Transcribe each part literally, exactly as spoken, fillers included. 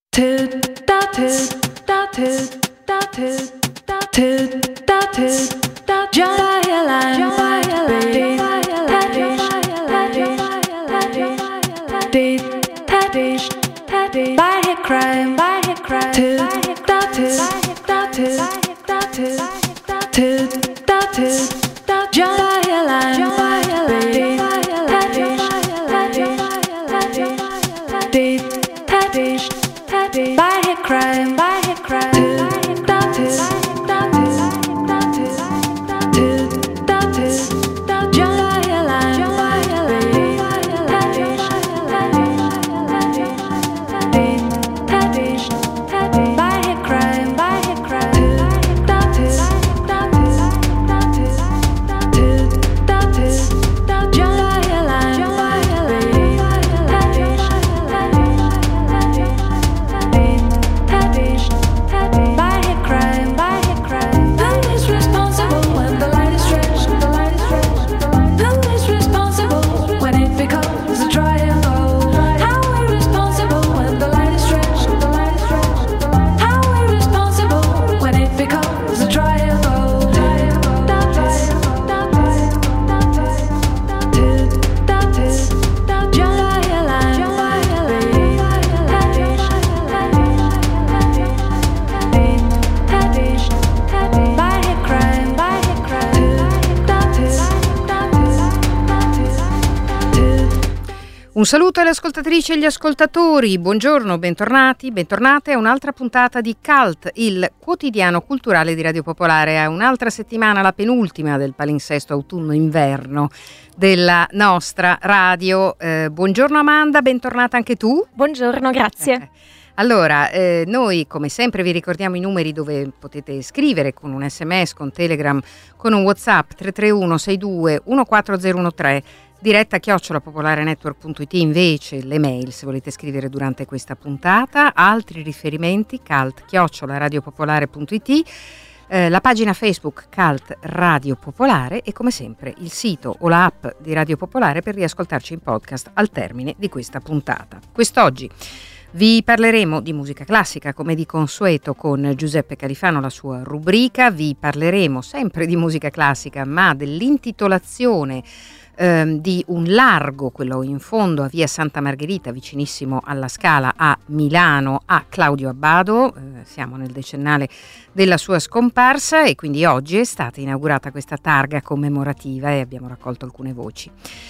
Toot da toot da toot da toot da toot da toot da Giant baby Teddy Teddy by a crime by a crime toot da toot da toot da toot toot da toot da Giant baby Teddy Teddy Teddy by a crime by a crime toot da toot da toot da toot toot da toot da Giant baby Teddy Teddy by a crime by a crime toot da toot da toot da toot toot da toot da Giant baby by a crime, by a crime. Who is responsible when the light is stretched? The light is stretched. Who is responsible when it becomes a triangle? How are we responsible when the light is stretched? The light is stretched. How are we responsible when it becomes a triangle? Un saluto alle ascoltatrici e agli ascoltatori, buongiorno, bentornati, bentornate a un'altra puntata di Cult, il quotidiano culturale di Radio Popolare, a un'altra settimana, la penultima del palinsesto autunno-inverno della nostra radio. Eh, buongiorno Amanda, bentornata anche tu. Buongiorno, grazie. Eh. Allora, eh, noi come sempre vi ricordiamo i numeri dove potete scrivere con un sms, con Telegram, con un WhatsApp tre tre uno sei due uno quattro zero uno tre, diretta chiocciola popolarenetwork punto it, invece le mail se volete scrivere durante questa puntata, altri riferimenti cult chiocciola radiopopolare punto it, eh, la pagina Facebook Cult Radio Popolare e come sempre il sito o l'app di Radio Popolare per riascoltarci in podcast al termine di questa puntata. Quest'oggi vi parleremo di musica classica come di consueto con Giuseppe Califano, la sua rubrica. Vi parleremo sempre di musica classica ma dell'intitolazione ehm, di un largo, quello in fondo a via Santa Margherita vicinissimo alla Scala a Milano, a Claudio Abbado. Eh, siamo nel decennale della sua scomparsa e quindi oggi è stata inaugurata questa targa commemorativa e abbiamo raccolto alcune voci.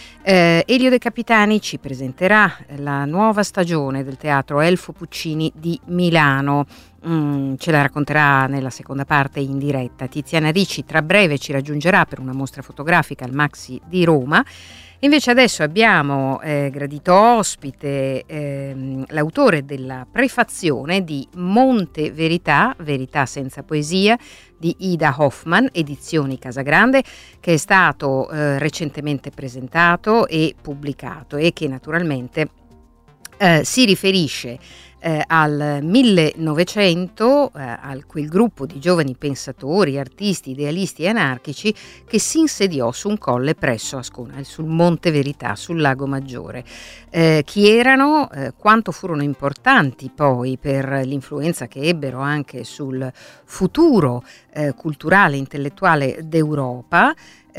Eh, Elio De Capitani ci presenterà la nuova stagione del teatro Elfo Puccini di Milano, mm, ce la racconterà nella seconda parte in diretta. Tiziana Ricci tra breve ci raggiungerà per una mostra fotografica al Maxi di Roma. Invece adesso abbiamo eh, gradito ospite ehm, l'autore della prefazione di Monte Verità, Verità senza poesia, di Ida Hoffmann, edizioni Casagrande, che è stato eh, recentemente presentato e pubblicato e che naturalmente eh, si riferisce eh, al millenovecento, eh, al quel gruppo di giovani pensatori, artisti, idealisti e anarchici che si insediò su un colle presso Ascona, sul Monte Verità, sul Lago Maggiore. Eh, chi erano, eh, quanto furono importanti poi per l'influenza che ebbero anche sul futuro eh, culturale e intellettuale d'Europa,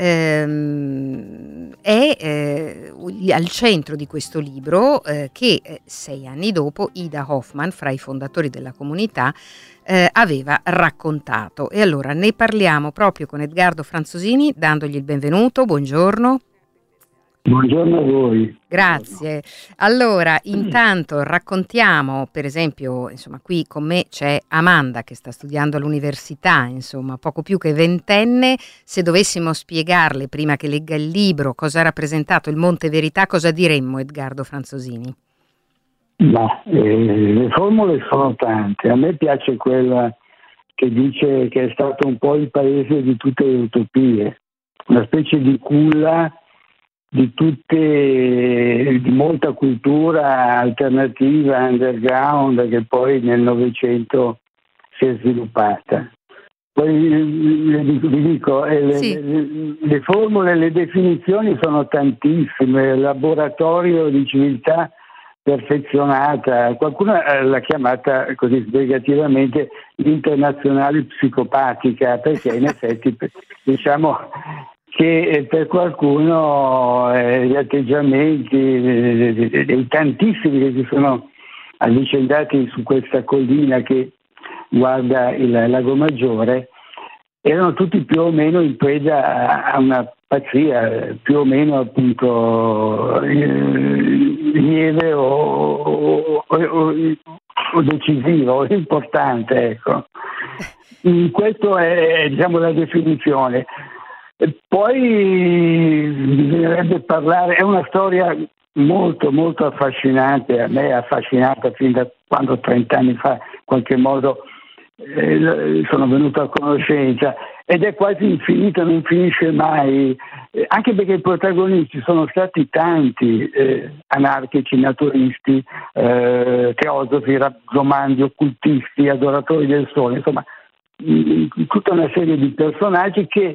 ehm, è eh, al centro di questo libro eh, che eh, sei anni dopo Ida Hoffmann, fra i fondatori della comunità, eh, aveva raccontato. E allora ne parliamo proprio con Edgardo Franzosini, dandogli il benvenuto. Buongiorno. Buongiorno a voi. Grazie. Allora, intanto raccontiamo, per esempio, insomma, qui con me c'è Amanda che sta studiando all'università, insomma, poco più che ventenne. Se dovessimo spiegarle, prima che legga il libro, cosa ha rappresentato il Monte Verità, cosa diremmo, Edgardo Franzosini? Ma eh, le formule sono tante. A me piace quella che dice che è stato un po' il paese di tutte le utopie, una specie di culla di tutte, di molta cultura alternativa, underground, che poi nel Novecento si è sviluppata. Poi vi dico, le, Sì. le, le formule, le definizioni sono tantissime: laboratorio di civiltà perfezionata, qualcuno l'ha chiamata così sbrigativamente l'internazionale psicopatica, perché in effetti diciamo che per qualcuno eh, gli atteggiamenti eh, dei tantissimi che si sono avvicendati su questa collina che guarda il Lago Maggiore erano tutti più o meno in preda a una pazzia, più o meno appunto lieve o, o, o, o decisiva o importante, ecco. Questo è, diciamo, la definizione. Poi bisognerebbe parlare, è una storia molto molto affascinante, a me è affascinata fin da quando trent'anni fa in qualche modo eh, sono venuto a conoscenza, ed è quasi infinita, non finisce mai, eh, anche perché i protagonisti sono stati tanti, eh, anarchici, naturisti, eh, teosofi, romanzi, occultisti, adoratori del sole, insomma mh, tutta una serie di personaggi che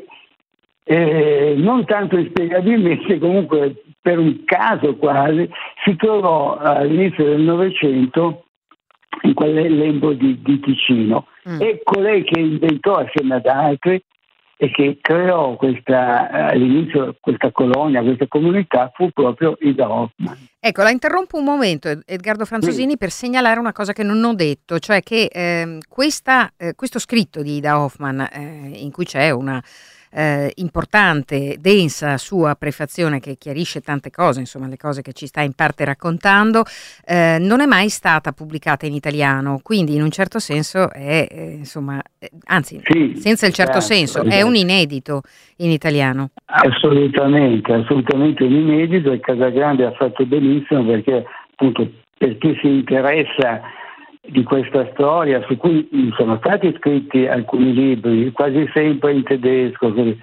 Eh, non tanto inspiegabilmente, comunque per un caso quasi, si trovò all'inizio del Novecento in quel lembo di, di Ticino. Mm. E colei che inventò assieme ad altri e che creò questa, all'inizio questa colonia, questa comunità, fu proprio Ida Hoffmann. Ecco, la interrompo un momento, Edgardo Franzosini, sì, per segnalare una cosa che non ho detto, cioè che eh, questa, eh, questo scritto di Ida Hoffmann, eh, in cui c'è una Eh, importante, densa sua prefazione che chiarisce tante cose, insomma le cose che ci sta in parte raccontando, eh, non è mai stata pubblicata in italiano, quindi in un certo senso è eh, insomma, eh, anzi sì, senza il certo certo, senso, certo. È un inedito in italiano. Assolutamente, assolutamente un inedito, e Casagrande ha fatto benissimo, perché appunto per chi si interessa di questa storia, su cui sono stati scritti alcuni libri, quasi sempre in tedesco, così.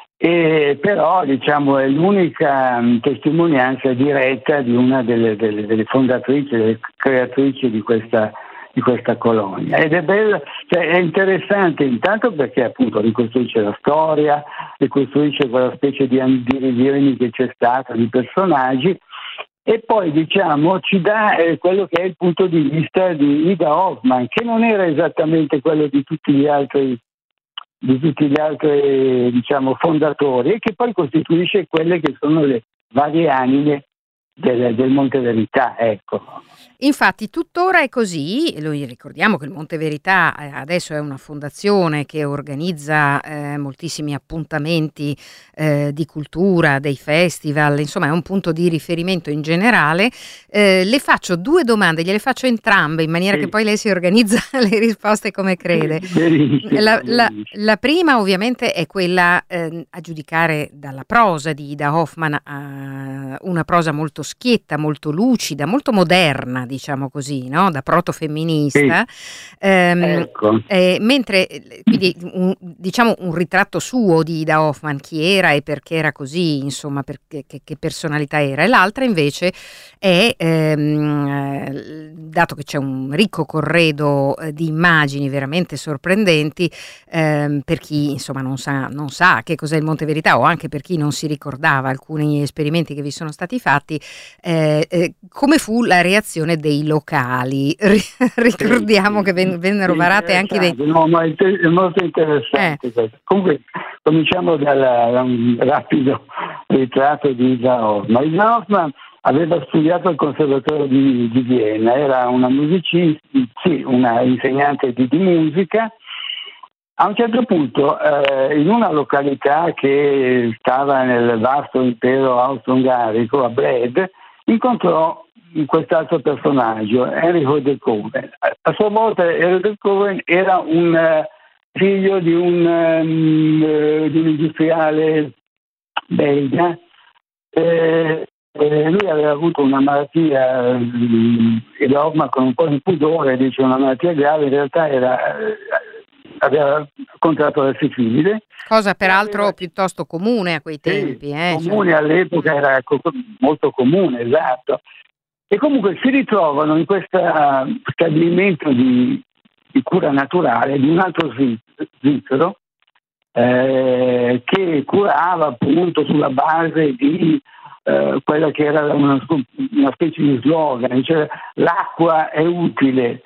E però diciamo è l'unica testimonianza diretta di una delle, delle, delle fondatrici, delle creatrici di questa, di questa colonia. Ed è bella, cioè è interessante intanto perché appunto ricostruisce la storia, ricostruisce quella specie di andirivieni che c'è stata, di personaggi. E poi diciamo ci dà eh, quello che è il punto di vista di Ida Hoffmann, che non era esattamente quello di tutti gli altri, di tutti gli altri diciamo fondatori, e che poi costituisce quelle che sono le varie anime del, del Monte Verità, ecco. Infatti tuttora è così, lo ricordiamo che il Monte Verità adesso è una fondazione che organizza eh, moltissimi appuntamenti eh, di cultura, dei festival, insomma è un punto di riferimento in generale. Eh, le faccio due domande, gliele faccio entrambe in maniera sì. che poi lei si organizza le risposte come crede. La, la, la prima ovviamente è quella eh, a giudicare dalla prosa di Ida Hoffmann, eh, una prosa molto schietta, molto lucida, molto moderna, diciamo così, no? Da protofemminista, sì. ehm, ecco. eh, mentre quindi un, diciamo un ritratto suo di Ida Hoffmann, chi era e perché era così, insomma, perché, che, che personalità era, e l'altra invece è, ehm, dato che c'è un ricco corredo eh, di immagini veramente sorprendenti, ehm, per chi insomma non sa, non sa che cos'è il Monte Verità, o anche per chi non si ricordava alcuni esperimenti che vi sono stati fatti, eh, eh, come fu la reazione dei locali. Ricordiamo sì, che ven- vennero varate anche dei... No, ma è, è molto interessante. Eh. Comunque cominciamo dal, da un rapido ritratto di Ida Hoffmann. Ida Hoffmann aveva studiato al Conservatorio di, di Vienna, era una musicista, sì, una insegnante di, di musica. A un certo punto, eh, in una località che stava nel vasto impero austro-ungarico, a Bled, incontrò quest'altro personaggio, Enrico de Coven. A sua volta Enrico de Coven era un uh, figlio di un, um, uh, di un industriale belga. Eh, eh, lui aveva avuto una malattia, um, e Hoffmann con un po' di pudore dice una malattia grave, in realtà era... Uh, aveva contratto la sifilide, cosa peraltro aveva... piuttosto comune a quei tempi, sì, eh, comune cioè... all'epoca, era molto comune, esatto. E comunque si ritrovano in questo stabilimento di, di cura naturale di un altro svizzero eh, che curava appunto sulla base di eh, quella che era una, una specie di slogan, cioè l'acqua è utile,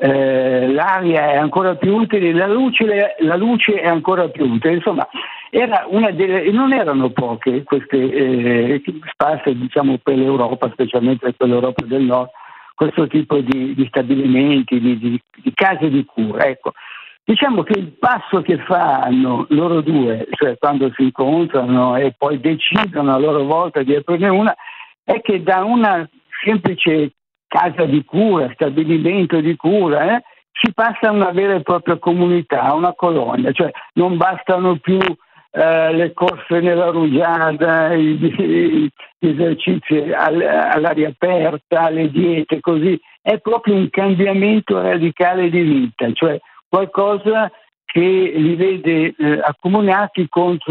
eh, l'aria è ancora più utile, la luce, la luce è ancora più utile, insomma era una delle, non erano poche queste eh, sparse, diciamo, per l'Europa, specialmente per quell'Europa del Nord, questo tipo di, di stabilimenti, di, di, di case di cura. Ecco, diciamo che il passo che fanno loro due, cioè quando si incontrano e poi decidono a loro volta di aprirne una, è che da una semplice casa di cura, stabilimento di cura, eh, si passa a una vera e propria comunità, a una colonia, cioè non bastano più eh, le corse nella rugiada, gli esercizi all'aria aperta, le diete, così, è proprio un cambiamento radicale di vita, cioè qualcosa che li vede eh, accomunati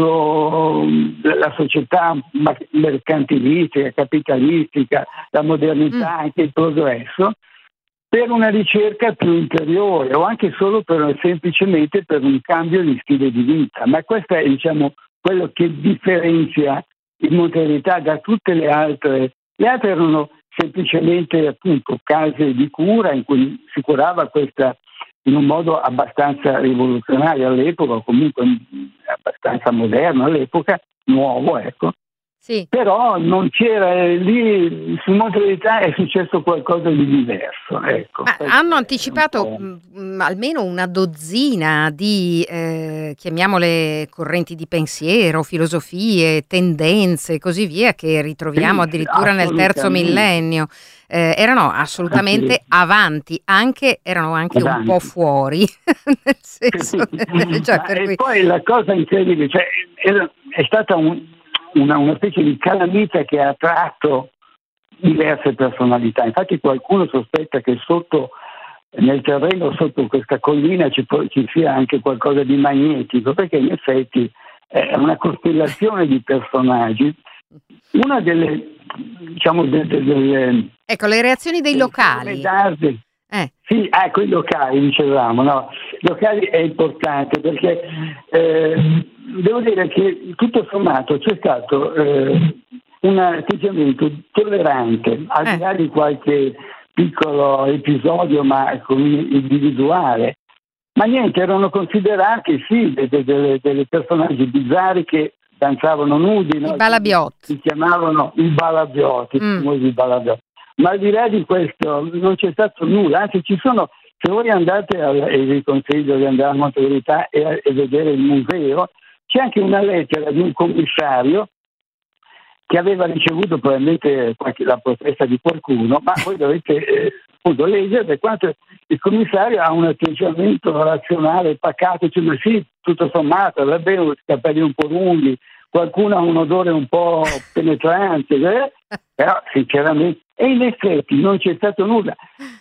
contro la società mercantilistica, capitalistica, la modernità, mm. anche il progresso, per una ricerca più interiore o anche solo per, semplicemente per un cambio di stile di vita. Ma questo è, diciamo, quello che differenzia il Monteverità da tutte le altre. Le altre erano semplicemente appunto case di cura in cui si curava questa in un modo abbastanza rivoluzionario all'epoca, o comunque abbastanza moderno all'epoca, nuovo, ecco. Sì. Però non c'era lì, sul Monteverità è successo qualcosa di diverso. Ecco. Ma hanno anticipato un mh, almeno una dozzina di, eh, chiamiamole correnti di pensiero, filosofie, tendenze e così via, che ritroviamo sì, addirittura nel terzo millennio. Eh, erano assolutamente avanti, anche erano anche avanti. Un po' fuori, nel senso, cioè, per e cui... poi la cosa incredibile, cioè, è, è stata un, una, una specie di calamita che ha attratto diverse personalità. Infatti qualcuno sospetta che sotto nel terreno, sotto questa collina, ci, ci sia anche qualcosa di magnetico, perché in effetti è una costellazione di personaggi. Una delle, diciamo, delle, delle ecco, le reazioni dei locali. Eh. Sì, ecco, i locali, dicevamo, no? I locali è importante perché eh, devo dire che tutto sommato c'è stato eh, un atteggiamento tollerante, al di là di qualche piccolo episodio, ma individuale. Ma niente, erano considerati sì dei, dei, dei personaggi bizzarri che danzavano nudi, no? I balabiotti. Si chiamavano i balabiotti, mm. i balabiotti. Ma al di là di questo non c'è stato nulla, anzi ci sono, se voi andate, al, e vi consiglio di andare a Monteverità e, e vedere il museo, c'è anche una lettera di un commissario che aveva ricevuto probabilmente qualche, la protesta di qualcuno, ma voi dovete eh, appunto leggere quanto il commissario ha un atteggiamento razionale, pacato, cioè, ma sì, tutto sommato, va bene, capelli un po' lunghi, qualcuno ha un odore un po' penetrante, eh? Però sinceramente, e in effetti non c'è stato nulla.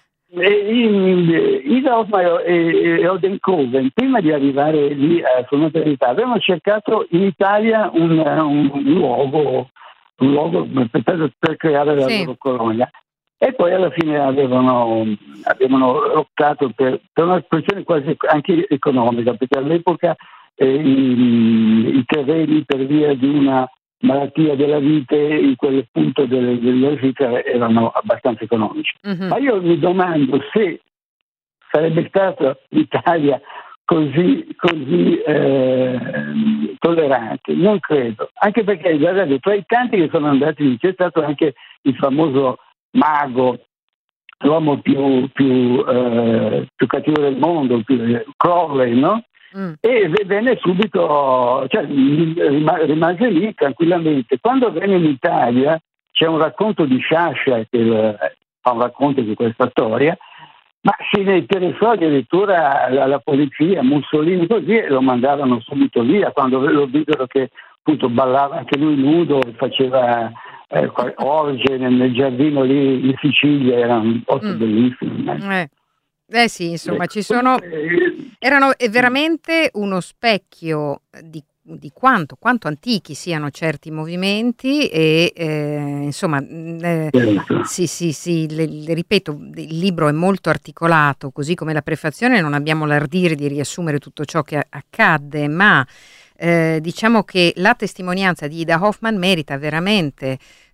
Ida Hoffmann e Odenkoven, prima di arrivare lì a Sul Monteverità, avevano cercato in Italia un, un, un luogo, un luogo per, per creare la sì. loro colonia. E poi alla fine avevano, avevano optato per, per una situazione quasi anche economica, perché all'epoca eh, i, i terreni, per via di una malattia della vite, in quel punto delle, delle vite erano abbastanza economici. Uh-huh. Ma io mi domando se sarebbe stata l'Italia così, così eh, tollerante. Non credo, anche perché guardate, tra i tanti che sono andati lì c'è stato anche il famoso mago, l'uomo più, più, eh, più cattivo del mondo, più, Crowley, no? Mm. E venne subito, cioè rimase lì tranquillamente. Quando venne in Italia c'è un racconto di Sciascia che fa un racconto di questa storia, ma se ne interessò addirittura la, la polizia, Mussolini così, e lo mandarono subito via quando lo videro che appunto ballava anche lui nudo e faceva eh, orge nel, nel giardino lì in Sicilia. Era un posto mm. bellissimo. Eh. Eh sì, insomma, ci sono, erano veramente uno specchio di, di quanto, quanto antichi siano certi movimenti e eh, insomma, eh, sì, sì, sì, le, le, ripeto, il libro è molto articolato, così come la prefazione, non abbiamo l'ardire di riassumere tutto ciò che accadde, ma eh, diciamo che la testimonianza di Ida Hoffmann merita veramente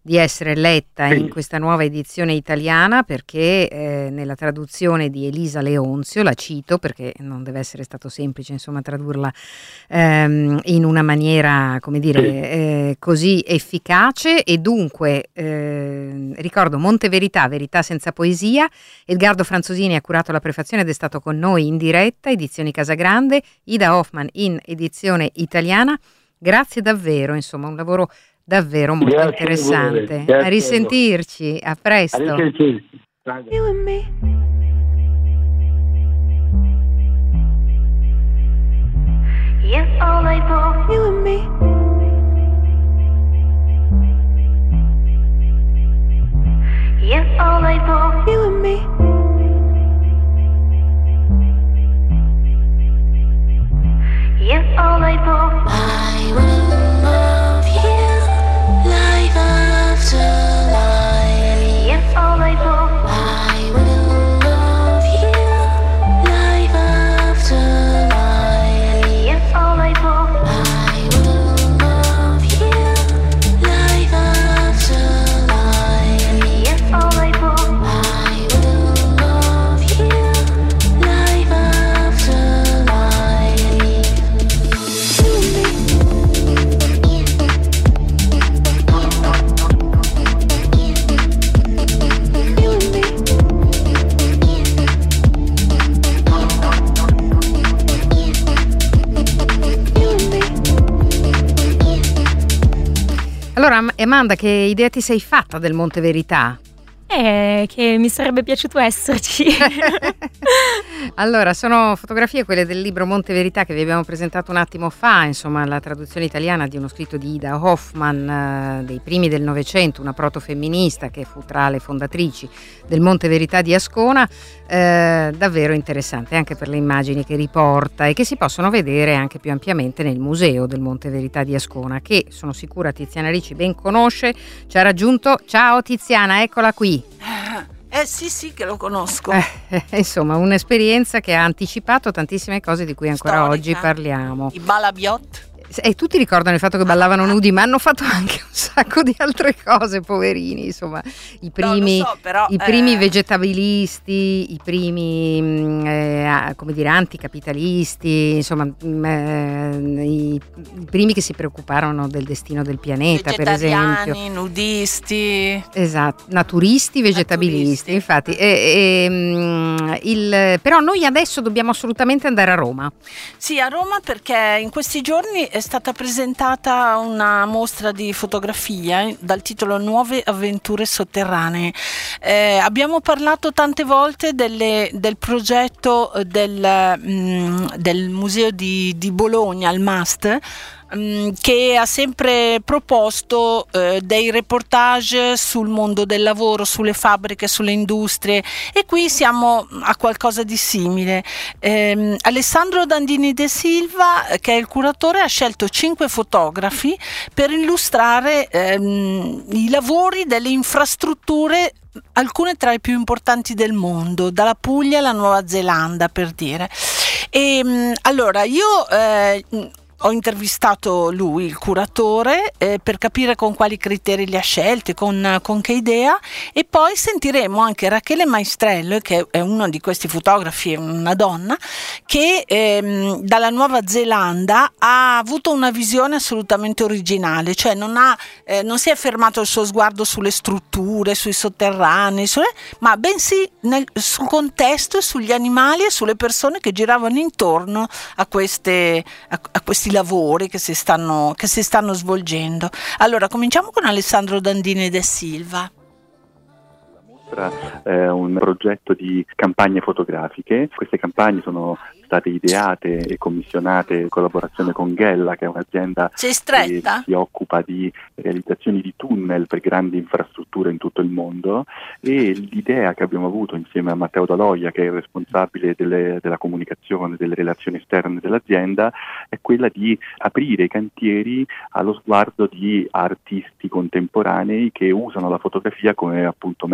di essere letta Sì. in questa nuova edizione italiana, perché eh, nella traduzione di Elisa Leonzio, la cito perché non deve essere stato semplice insomma tradurla ehm, in una maniera, come dire, Sì. eh, così efficace, e dunque eh, ricordo Monte Verità, Verità senza poesia. Edgardo Franzosini ha curato la prefazione ed è stato con noi in diretta, Edizioni Casagrande, Ida Hoffman in edizione italiana. Grazie davvero, insomma, un lavoro davvero molto Grazie interessante. a voi, grazie A risentirci, a A presto. risentirci. You and me. You all I want. You and me. You all I want. You and me. You all I want. I will love you, life after life. You all I want. I will love you, life after life. You all I want. I will love you, life after life. You all I want. I will love you, life after life. Allora, Am- Amanda, che idea ti sei fatta del Monte Verità? Eh, che mi sarebbe piaciuto esserci. Allora, sono fotografie quelle del libro Monte Verità che vi abbiamo presentato un attimo fa, insomma la traduzione italiana di uno scritto di Ida Hoffman eh, dei primi del Novecento, una protofemminista che fu tra le fondatrici del Monte Verità di Ascona, eh, davvero interessante anche per le immagini che riporta e che si possono vedere anche più ampiamente nel museo del Monte Verità di Ascona, che sono sicura Tiziana Ricci ben conosce, ci ha raggiunto. Ciao Tiziana, eccola qui. Eh sì sì che lo conosco. Eh, eh, insomma, un'esperienza che ha anticipato tantissime cose di cui ancora Storica. oggi parliamo. I Balabiot. E tutti ricordano il fatto che ballavano nudi, ma hanno fatto anche un sacco di altre cose, poverini, insomma, i primi, No, lo so, però, i primi eh, vegetabilisti, i primi, mh, eh, a- come dire, anticapitalisti, insomma, mh, eh, i, i primi che si preoccuparono del destino del pianeta, per esempio. vegetariani, nudisti. Esatto, naturisti, vegetabilisti, Naturisti. infatti. E, e, mh, il, però noi adesso dobbiamo assolutamente andare a Roma. Sì, a Roma perché in questi giorni è stata presentata una mostra di fotografia eh, dal titolo Nuove avventure sotterranee. Eh, abbiamo parlato tante volte delle- del progetto eh, del, mm, del museo di, di Bologna, il MAST, mm, che ha sempre proposto eh, dei reportage sul mondo del lavoro, sulle fabbriche, sulle industrie, e qui siamo a qualcosa di simile. Ehm, Alessandro Dandini de Silva, eh, che è il curatore, ha scelto cinque fotografi per illustrare ehm, i lavori delle infrastrutture, alcune tra le più importanti del mondo, dalla Puglia alla Nuova Zelanda, per dire. E, mh, allora io eh, ho intervistato lui, il curatore, eh, per capire con quali criteri li ha scelti, con, con che idea, e poi sentiremo anche Rachele Maestrello, che è uno di questi fotografi, una donna, che ehm, dalla Nuova Zelanda ha avuto una visione assolutamente originale, cioè non, ha, eh, non si è fermato il suo sguardo sulle strutture, sui sotterranei, su- ma bensì nel, sul contesto e sugli animali e sulle persone che giravano intorno a, queste, a, a questi lavori che si stanno, che si stanno svolgendo. Allora, cominciamo con Alessandro Dandini de Silva. È un progetto di campagne fotografiche. Queste campagne sono state ideate e commissionate in collaborazione con Ghella, che è un'azienda Sei che stretta? si occupa di realizzazioni di tunnel per grandi infrastrutture in tutto il mondo, e l'idea che abbiamo avuto insieme a Matteo Daloia, che è il responsabile delle, della comunicazione, delle relazioni esterne dell'azienda, è quella di aprire i cantieri allo sguardo di artisti contemporanei che usano la fotografia come appunto mezzo di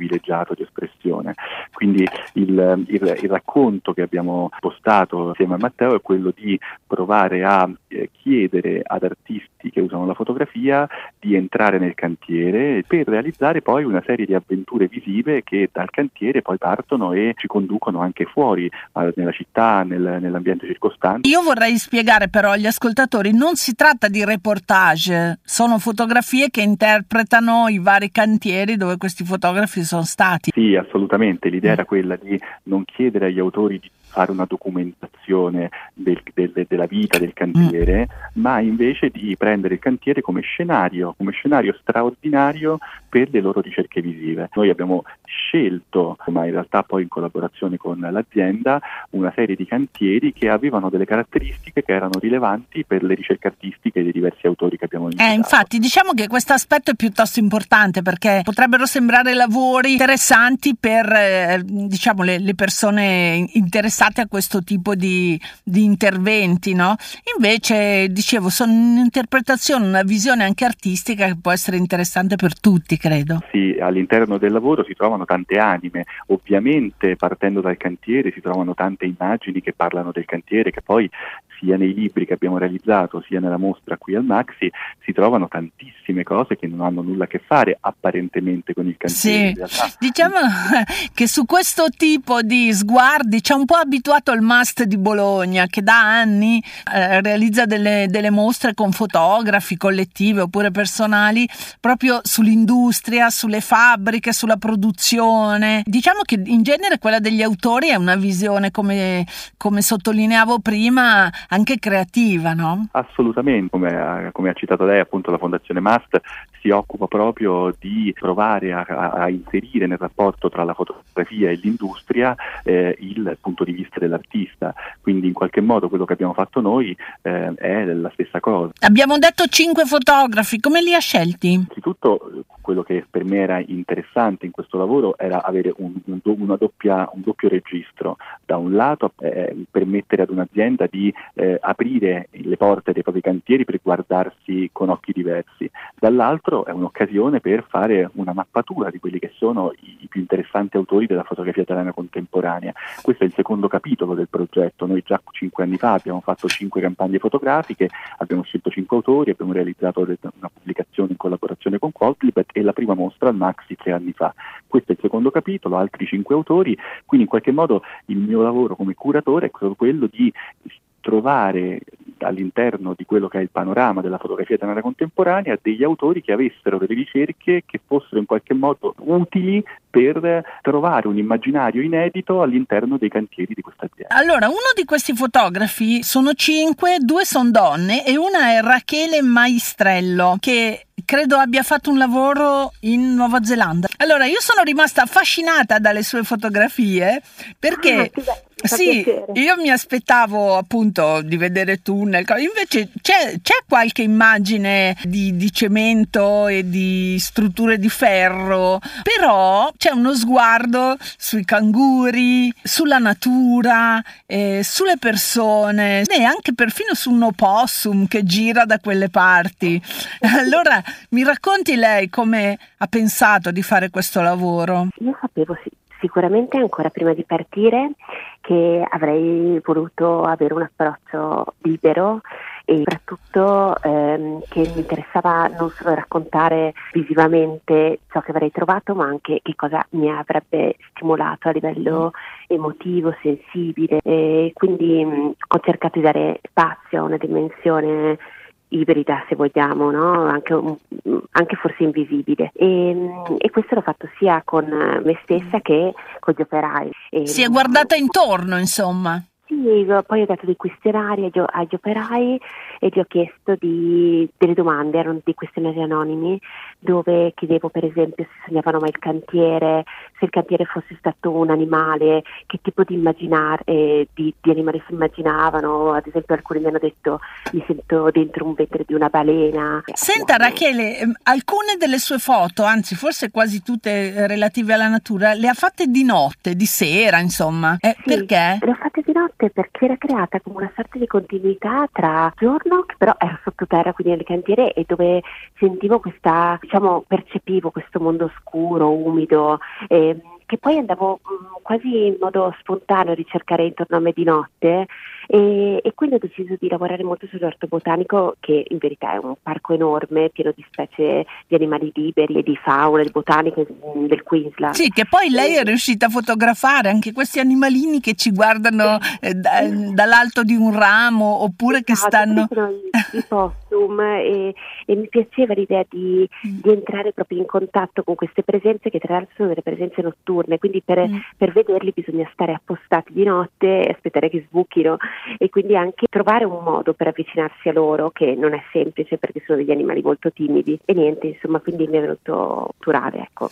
privilegiato di espressione. Quindi il, il, il racconto che abbiamo postato insieme a Matteo è quello di provare a eh, chiedere ad artisti che usano la fotografia di entrare nel cantiere per realizzare poi una serie di avventure visive che dal cantiere poi partono e ci conducono anche fuori, eh, nella città, nel, nell'ambiente circostante. Io vorrei spiegare però agli ascoltatori, non si tratta di reportage, sono fotografie che interpretano i vari cantieri dove questi fotografi sono stati. Sì, assolutamente, l'idea era quella di non chiedere agli autori di fare una documentazione del, del, della vita del cantiere, mm. ma invece di prendere il cantiere come scenario, come scenario straordinario per le loro ricerche visive. Noi abbiamo scelto, ma in realtà poi in collaborazione con l'azienda, una serie di cantieri che avevano delle caratteristiche che erano rilevanti per le ricerche artistiche dei diversi autori che abbiamo invitato. Eh, infatti, diciamo che questo aspetto è piuttosto importante perché potrebbero sembrare lavori interessanti per eh, diciamo le, le persone interessate a questo tipo di, di interventi, no? Invece, dicevo, sono un'interpretazione, una visione anche artistica che può essere interessante per tutti, credo. Sì, all'interno del lavoro si trovano tante anime, ovviamente partendo dal cantiere si trovano tante immagini che parlano del cantiere, che poi sia nei libri che abbiamo realizzato sia nella mostra qui al Maxi si trovano tantissime cose che non hanno nulla a che fare apparentemente con il cantiere. Sì, diciamo che su questo tipo di sguardi c'è un po' abituato il Must di Bologna che da anni eh, realizza delle, delle mostre con fotografi collettive oppure personali proprio sull'industria, sulle fabbriche, sulla produzione. Diciamo che in genere quella degli autori è una visione, come, come sottolineavo prima, anche creativa, no? Assolutamente, come, come ha citato lei, appunto la Fondazione Must si occupa proprio di provare a, a inserire nel rapporto tra la fotografia e l'industria eh, il punto di vista dell'artista, quindi in qualche modo quello che abbiamo fatto noi eh, è la stessa cosa. Abbiamo detto cinque fotografi, come li ha scelti? Innanzitutto quello che per me era interessante in questo lavoro era avere un, un, una doppia, un doppio registro. Da un lato eh, permettere ad un'azienda di eh, aprire le porte dei propri cantieri per guardarsi con occhi diversi, dall'altro è un'occasione per fare una mappatura di quelli che sono i, i più interessanti autori della fotografia italiana contemporanea. Questo è il secondo capitolo del progetto. Noi già cinque anni fa abbiamo fatto cinque campagne fotografiche, abbiamo scelto cinque autori, abbiamo realizzato una pubblicazione in collaborazione con Qualtlib e la prima mostra al Maxi tre anni fa. Questo è il secondo capitolo, altri cinque autori, quindi in qualche modo il mio lavoro come curatore è quello di trovare all'interno di quello che è il panorama della fotografia italiana contemporanea degli autori che avessero delle ricerche che fossero in qualche modo utili per trovare un immaginario inedito all'interno dei cantieri di questa azienda. Allora, uno di questi fotografi sono cinque, due sono donne e una è Rachele Maestrello, che credo abbia fatto un lavoro in Nuova Zelanda. Allora, io sono rimasta affascinata dalle sue fotografie perché Ah, sì, io mi aspettavo appunto di vedere tunnel, invece c'è, c'è qualche immagine di, di cemento e di strutture di ferro, però c'è uno sguardo sui canguri, sulla natura, eh, sulle persone e anche perfino su un opossum che gira da quelle parti. Allora mi racconti lei come ha pensato di fare questo lavoro? Io sapevo sì, sicuramente ancora prima di partire che avrei voluto avere un approccio libero e soprattutto ehm, che mi interessava non solo raccontare visivamente ciò che avrei trovato, ma anche che cosa mi avrebbe stimolato a livello emotivo, sensibile, e quindi mh, ho cercato di dare spazio a una dimensione ibrida, se vogliamo, no? Anche, anche forse invisibile, e, e questo l'ho fatto sia con me stessa che con gli operai. E, si è guardata intorno, insomma. Sì, poi ho dato dei questionari agli, agli operai e gli ho chiesto di, delle domande, erano dei questionari anonimi, dove chiedevo per esempio se sognavano mai il cantiere, se il cantiere fosse stato un animale, che tipo di, immaginar- eh, di, di animale si immaginavano. Ad esempio alcuni mi hanno detto mi sento dentro un ventre di una balena. Senta Rachele, alcune delle sue foto, anzi forse quasi tutte relative alla natura, le ha fatte di notte, di sera, insomma. Eh, sì, perché? Le ho fatte di di notte perché era creata come una sorta di continuità tra giorno, che però ero sottoterra, quindi nelle cantiere, e dove sentivo questa, diciamo, percepivo questo mondo scuro, umido, eh, che poi andavo mh, quasi in modo spontaneo a ricercare intorno a me di notte, e, e quindi ho deciso di lavorare molto sull'orto botanico, che in verità è un parco enorme, pieno di specie di animali liberi e di fauna, di botaniche mh, del Queensland. Sì, che poi lei è riuscita a fotografare anche questi animalini che ci guardano eh, da- dall'alto di un ramo, oppure che Esatto, stanno... sono i, i possum, e, e mi piaceva l'idea di, di entrare proprio in contatto con queste presenze, che tra l'altro sono delle presenze notturne, quindi per, Mm. per vederli bisogna stare appostati di notte e aspettare che sbuchino, e quindi anche trovare un modo per avvicinarsi a loro, che non è semplice perché sono degli animali molto timidi, e niente, insomma, quindi mi è venuto naturale, ecco.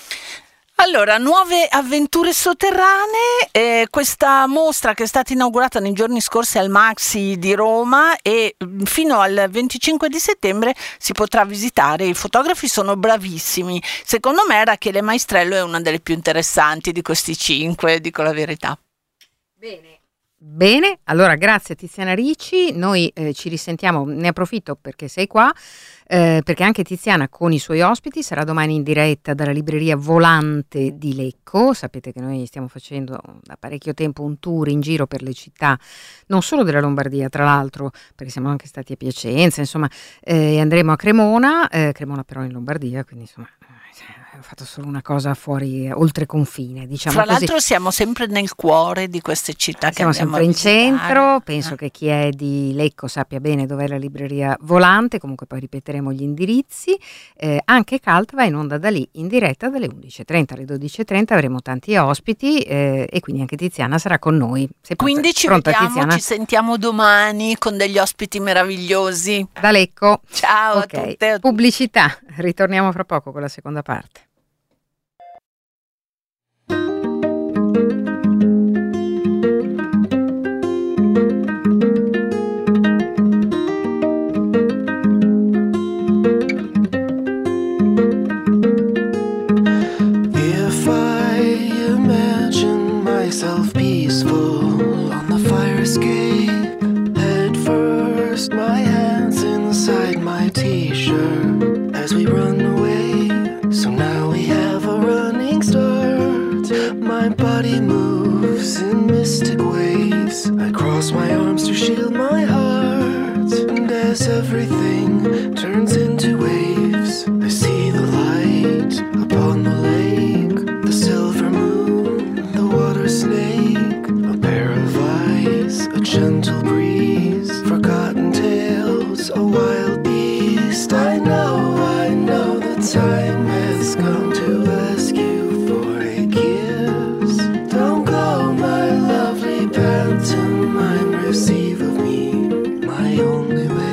Allora, nuove avventure sotterranee, eh, questa mostra che è stata inaugurata nei giorni scorsi al Maxi di Roma, e mh, fino al venticinque di settembre si potrà visitare. I fotografi sono bravissimi. Secondo me Rachele Maestrello è una delle più interessanti di questi cinque, dico la verità. Bene. Bene, allora grazie Tiziana Ricci, noi eh, ci risentiamo, ne approfitto perché sei qua, eh, perché anche Tiziana con i suoi ospiti sarà domani in diretta dalla libreria Volante di Lecco. Sapete che noi stiamo facendo da parecchio tempo un tour in giro per le città, non solo della Lombardia tra l'altro, perché siamo anche stati a Piacenza, insomma, eh, andremo a Cremona, eh, Cremona però in Lombardia, quindi insomma... ho fatto solo una cosa fuori, oltre confine, diciamo Fra così. l'altro siamo sempre nel cuore di queste città che Siamo andiamo sempre a in visitare. centro, penso Eh. che chi è di Lecco sappia bene dov'è la libreria Volante, comunque poi ripeteremo gli indirizzi. Eh, anche Cult va in onda da lì, in diretta dalle undici e trenta alle dodici e trenta, avremo tanti ospiti, eh, e quindi anche Tiziana sarà con noi. Sei pronta- Quindi ci pronta, vediamo, Tiziana? ci sentiamo domani con degli ospiti meravigliosi. Da Lecco. Ciao Ok, a tutte e a tutti. pubblicità, ritorniamo fra poco con la seconda parte. If I imagine myself peaceful on the fire escape, head first, my hands inside my t-shirt as we run away. So now we have a running start. My body moves in mystic waves. I cross my arms to shield my heart, and as everything turns into waves, I see the light upon the lake, the silver moon, the water snake, a pair of eyes, a gentle breeze, forgotten tales, a wild beast. I know, I know the time has come to ask you for a kiss. Don't go, my lovely pantomime, receive of me my only wish.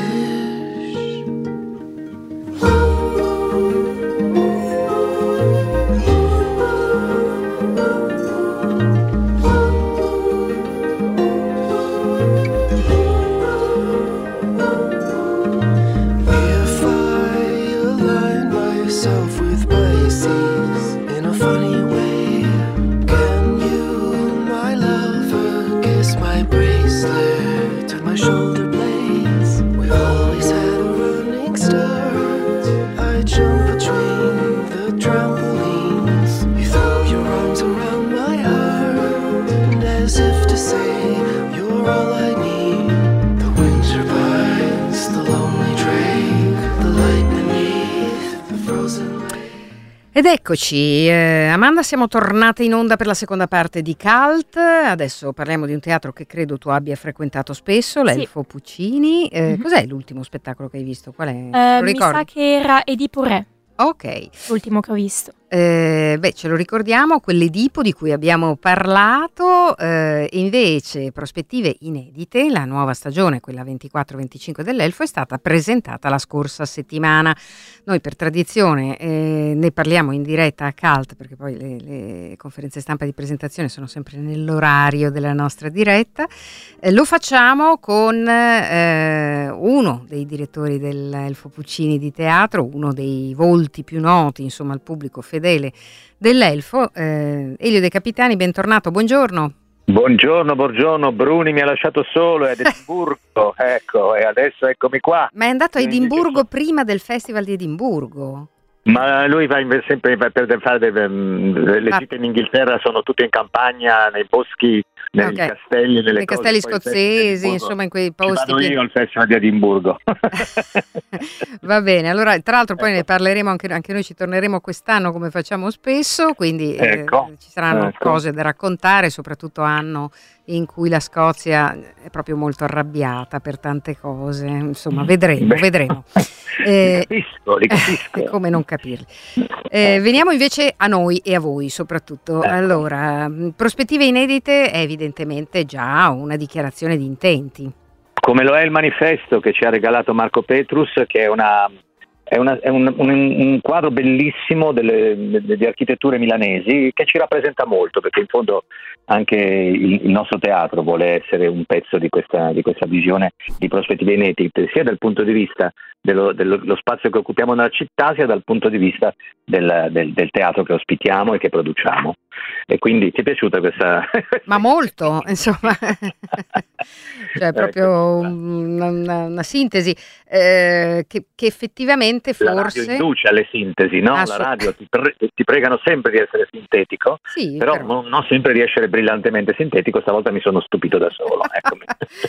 If I align myself with Pisces in a funny way, can you, my lover, kiss my bracelet and my shoulder blades? We've always had a running start. I jump between the trampolines. You throw your arms around my heart, and as if to say, you're all I need. The wind turbines, the lonely drake, the light beneath the frozen lake. Ed eccoci, eh, Amanda, siamo tornate in onda per la seconda parte di Cult. Adesso parliamo di un teatro che credo tu abbia frequentato spesso, l'Elfo Puccini. Eh, Mhm. Cos'è l'ultimo spettacolo che hai visto? Qual è? Eh, Lo mi ricordi? sa che era Edipo Re, Ok. l'ultimo che ho visto. Eh, beh, ce lo ricordiamo, quell'Edipo di cui abbiamo parlato, eh, invece prospettive inedite, la nuova stagione, quella ventiquattro venticinque dell'Elfo, è stata presentata la scorsa settimana. Noi per tradizione eh, ne parliamo in diretta a Cult, perché poi le, le conferenze stampa di presentazione sono sempre nell'orario della nostra diretta. Eh, lo facciamo con eh, uno dei direttori dell'Elfo Puccini di teatro, uno dei volti più noti, insomma, al pubblico fedele dell'Elfo, eh, Elio De Capitani. Bentornato, buongiorno. Buongiorno, buongiorno, Bruni mi ha lasciato solo, è ad Edimburgo, ecco, e adesso eccomi qua. Ma è andato a Edimburgo prima del Festival di Edimburgo? Ma lui va in- sempre per per fare delle, le Ah. gite in Inghilterra, sono tutte in campagna, nei boschi, nei Ok. castelli, nelle Nei cose. castelli Poi il Festival di scozzesi, Edimburgo insomma in quei ci posti vado pieni- io al Festival di Edimburgo. Va bene, allora tra l'altro Ecco. poi ne parleremo anche, anche noi, ci torneremo quest'anno come facciamo spesso, quindi eh, Ecco. ci saranno Ecco. cose da raccontare, soprattutto anno in cui la Scozia è proprio molto arrabbiata per tante cose, insomma vedremo, Beh. vedremo. Li Eh, capisco, li capisco. come non capirli. Eh, veniamo invece a noi e a voi soprattutto. Ecco. Allora, mh, prospettive inedite è evidentemente già una dichiarazione di intenti. Come lo è il manifesto che ci ha regalato Marco Petrus, che è una è, una- è un, un- un quadro bellissimo delle, de- di architetture milanesi che ci rappresenta molto, perché in fondo anche il, il nostro teatro vuole essere un pezzo di questa, di questa visione di prospettive inedite, sia dal punto di vista dello, dello lo spazio che occupiamo nella città, sia dal punto di vista del, del- del teatro che ospitiamo e che produciamo. E quindi ti è piaciuta questa? Ma molto, insomma, cioè Ecco. proprio una, una- una sintesi eh, che, che effettivamente La radio forse... induce alle sintesi, no? Ah, La su- radio ti, pre- ti pregano sempre di essere sintetico, Sì, però, però- Non, non sempre di essere brillantemente sintetico, stavolta mi sono stupito da solo. Eccomi.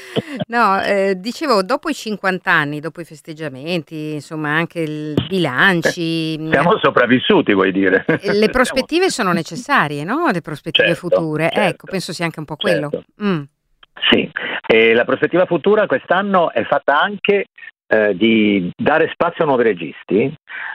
No, eh, dicevo, dopo i cinquanta anni, dopo i festeggiamenti, insomma anche i bilanci, Siamo sopravvissuti, vuoi dire? eh, le prospettive sono necessarie, no? Le prospettive Certo, future, certo. ecco, penso sia anche un po' quello. Certo. Mm. Sì, e la prospettiva futura quest'anno è fatta anche eh, di dare spazio a nuovi registi,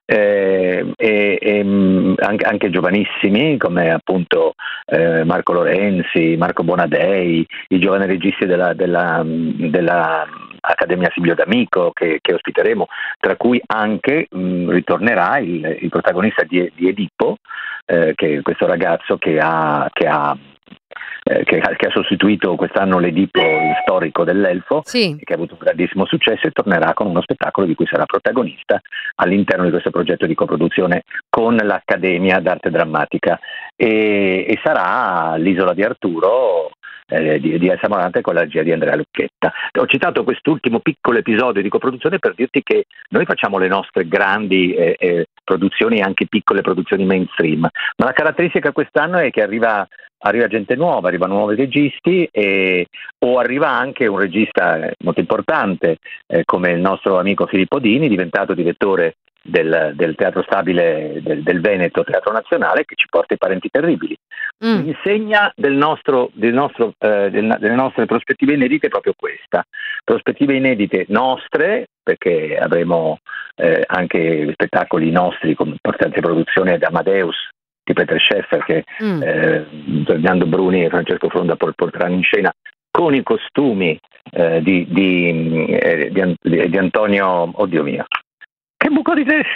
eh, e, e, mh, anche, anche giovanissimi come appunto eh, Marco Lorenzi, Marco Bonadei, i giovani registi della, della, della Accademia Silvio D'Amico che, che ospiteremo, tra cui anche mh, ritornerà il, il protagonista di, di Edipo, eh, che è questo ragazzo che ha, che ha eh, che, che ha sostituito quest'anno l'Edipo storico dell'Elfo, Sì. e che ha avuto un grandissimo successo, e tornerà con uno spettacolo di cui sarà protagonista all'interno di questo progetto di coproduzione con l'Accademia d'Arte Drammatica, e, e sarà l'Isola di Arturo eh, di, di Elsa Morante con la regia di Andrea Lucchetta. Ho citato quest'ultimo piccolo episodio di coproduzione per dirti che noi facciamo le nostre grandi eh, eh, produzioni e anche piccole produzioni mainstream, ma la caratteristica quest'anno è che arriva arriva gente nuova, arrivano nuovi registi, e, o arriva anche un regista eh, molto importante eh, come il nostro amico Filippo Dini, diventato direttore del, del Teatro Stabile del, del Veneto Teatro Nazionale, che ci porta I Parenti Terribili. Mm. L'insegna del nostro, del nostro, eh, del- delle nostre prospettive inedite è proprio questa: prospettive inedite nostre, perché avremo eh, anche spettacoli nostri con importante produzione ad Amadeus di Peter Scheffer, che Mm. eh, Fernando Bruni e Francesco Fronda por- porteranno in scena con i costumi eh, di, di, eh, di An- di- di Antonio, oddio mio, che buco di te!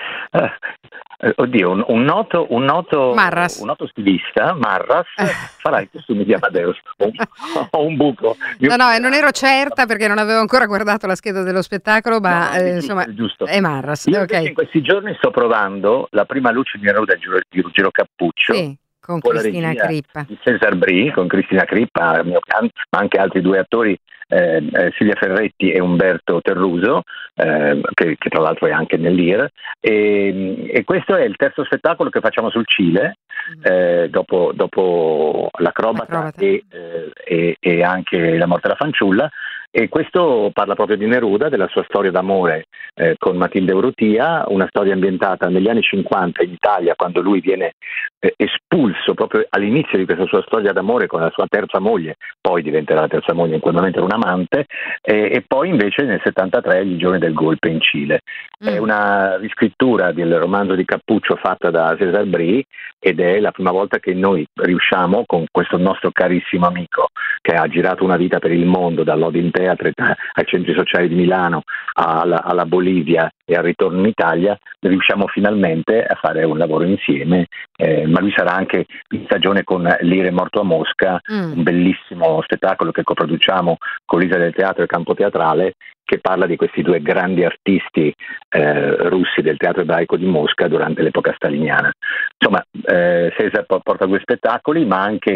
Eh, oddio, un, un noto, un noto, Marras. un noto stilista, Marras, Eh. farà i costumi di Amadeus. Ho un, ho un buco. No, no, e non ero certa perché non avevo ancora guardato la scheda dello spettacolo, ma No, eh, è insomma giusto, è giusto. è Marras, Io ok. invece in questi giorni sto provando la prima luce di Neruda di Giro- di Ruggero Cappuccio, Sì, con con la Cristina regia Crippa. di Cesar Brie, con Cristina Crippa, mio can- ma anche altri due attori, eh, eh, Silvia Ferretti e Umberto Terruso, eh, che, che tra l'altro è anche nell'I R, e, e questo è il terzo spettacolo che facciamo sul Cile, eh, dopo, dopo l'Acrobata, L'acrobata. E, eh, e, e anche La morte della fanciulla, e questo parla proprio di Neruda, della sua storia d'amore eh, con Matilde Urrutia, una storia ambientata negli anni cinquanta in Italia, quando lui viene eh, espulso proprio all'inizio di questa sua storia d'amore con la sua terza moglie, poi diventerà la terza moglie, in quel momento era un amante, eh, e poi invece nel settantatré i giorni del golpe in Cile. È Mm. una riscrittura del romanzo di Cappuccio fatta da Cesar Brie, ed è la prima volta che noi riusciamo, con questo nostro carissimo amico che ha girato una vita per il mondo, dall'Odin Theatre ai centri sociali di Milano alla, alla Bolivia e al ritorno in Italia, riusciamo finalmente a fare un lavoro insieme, eh, ma lui sarà anche in stagione con L'Ire morto a Mosca, Mm. un bellissimo spettacolo che coproduciamo con l'Isa del Teatro e Campo Teatrale, che parla di questi due grandi artisti eh, russi del teatro ebraico di Mosca durante l'epoca staliniana. Insomma, eh, Cesar po- porta due spettacoli, ma anche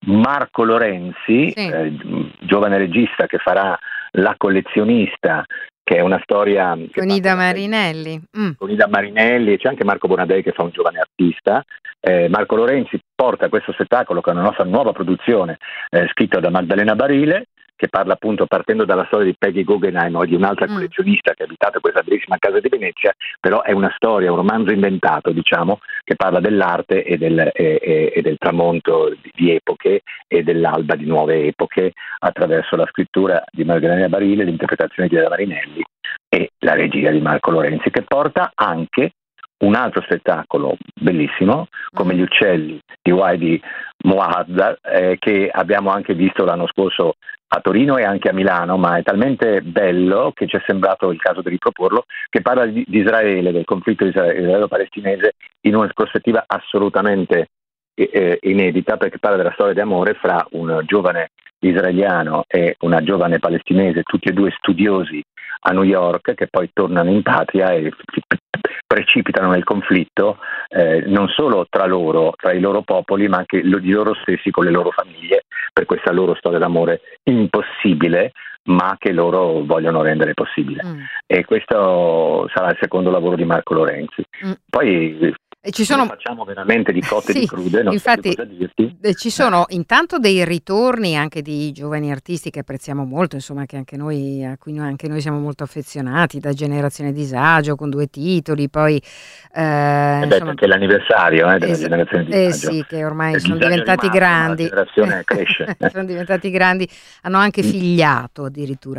Marco Lorenzi, Sì. eh, giovane regista che farà La collezionista, che è una storia che Con fa- Ida Marinelli. Mm. con Ida Marinelli, e c'è anche Marco Bonadei che fa un giovane artista. Eh, Marco Lorenzi porta questo spettacolo, che è una nostra nuova produzione, eh, scritta da Maddalena Barile, che parla appunto, partendo dalla storia di Peggy Guggenheim o di un'altra Mm. collezionista che ha abitato questa bellissima casa di Venezia, però è una storia, un romanzo inventato, diciamo, che parla dell'arte e del, e, e- e del tramonto di, di epoche e dell'alba di nuove epoche attraverso la scrittura di Maddalena Barile, l'interpretazione di Ida Marinelli e la regia di Marco Lorenzi, che porta anche un altro spettacolo bellissimo, come Mm. Gli uccelli di Waidi Mohaddad, eh, che abbiamo anche visto l'anno scorso a Torino e anche a Milano, ma è talmente bello che ci è sembrato il caso di riproporlo, che parla di, di Israele, del conflitto isra- israelo-palestinese in una prospettiva assolutamente eh, inedita, perché parla della storia d'amore fra un giovane israeliano e una giovane palestinese, tutti e due studiosi a New York, che poi tornano in patria e precipitano nel conflitto, eh, non solo tra loro, tra i loro popoli, ma anche lo- di loro stessi con le loro famiglie, per questa loro storia d'amore impossibile, ma che loro vogliono rendere possibile. Mm. E questo sarà il secondo lavoro di Marco Lorenzi. Mm. Poi E ci sono ne facciamo veramente di cotte e Sì, di crude, non infatti, so più cosa dirti. eh, ci sono intanto dei ritorni anche di giovani artisti che apprezziamo molto, insomma, che anche noi, a cui noi, anche noi siamo molto affezionati, da Generazione Disagio con due titoli, poi eh, Eh beh, insomma, perché è l'anniversario eh, della es- generazione di eh Disagio. sì, che ormai Il sono disagio è diventati rimasto, ma grandi. la generazione cresce. Sono diventati grandi, hanno anche figliato addirittura.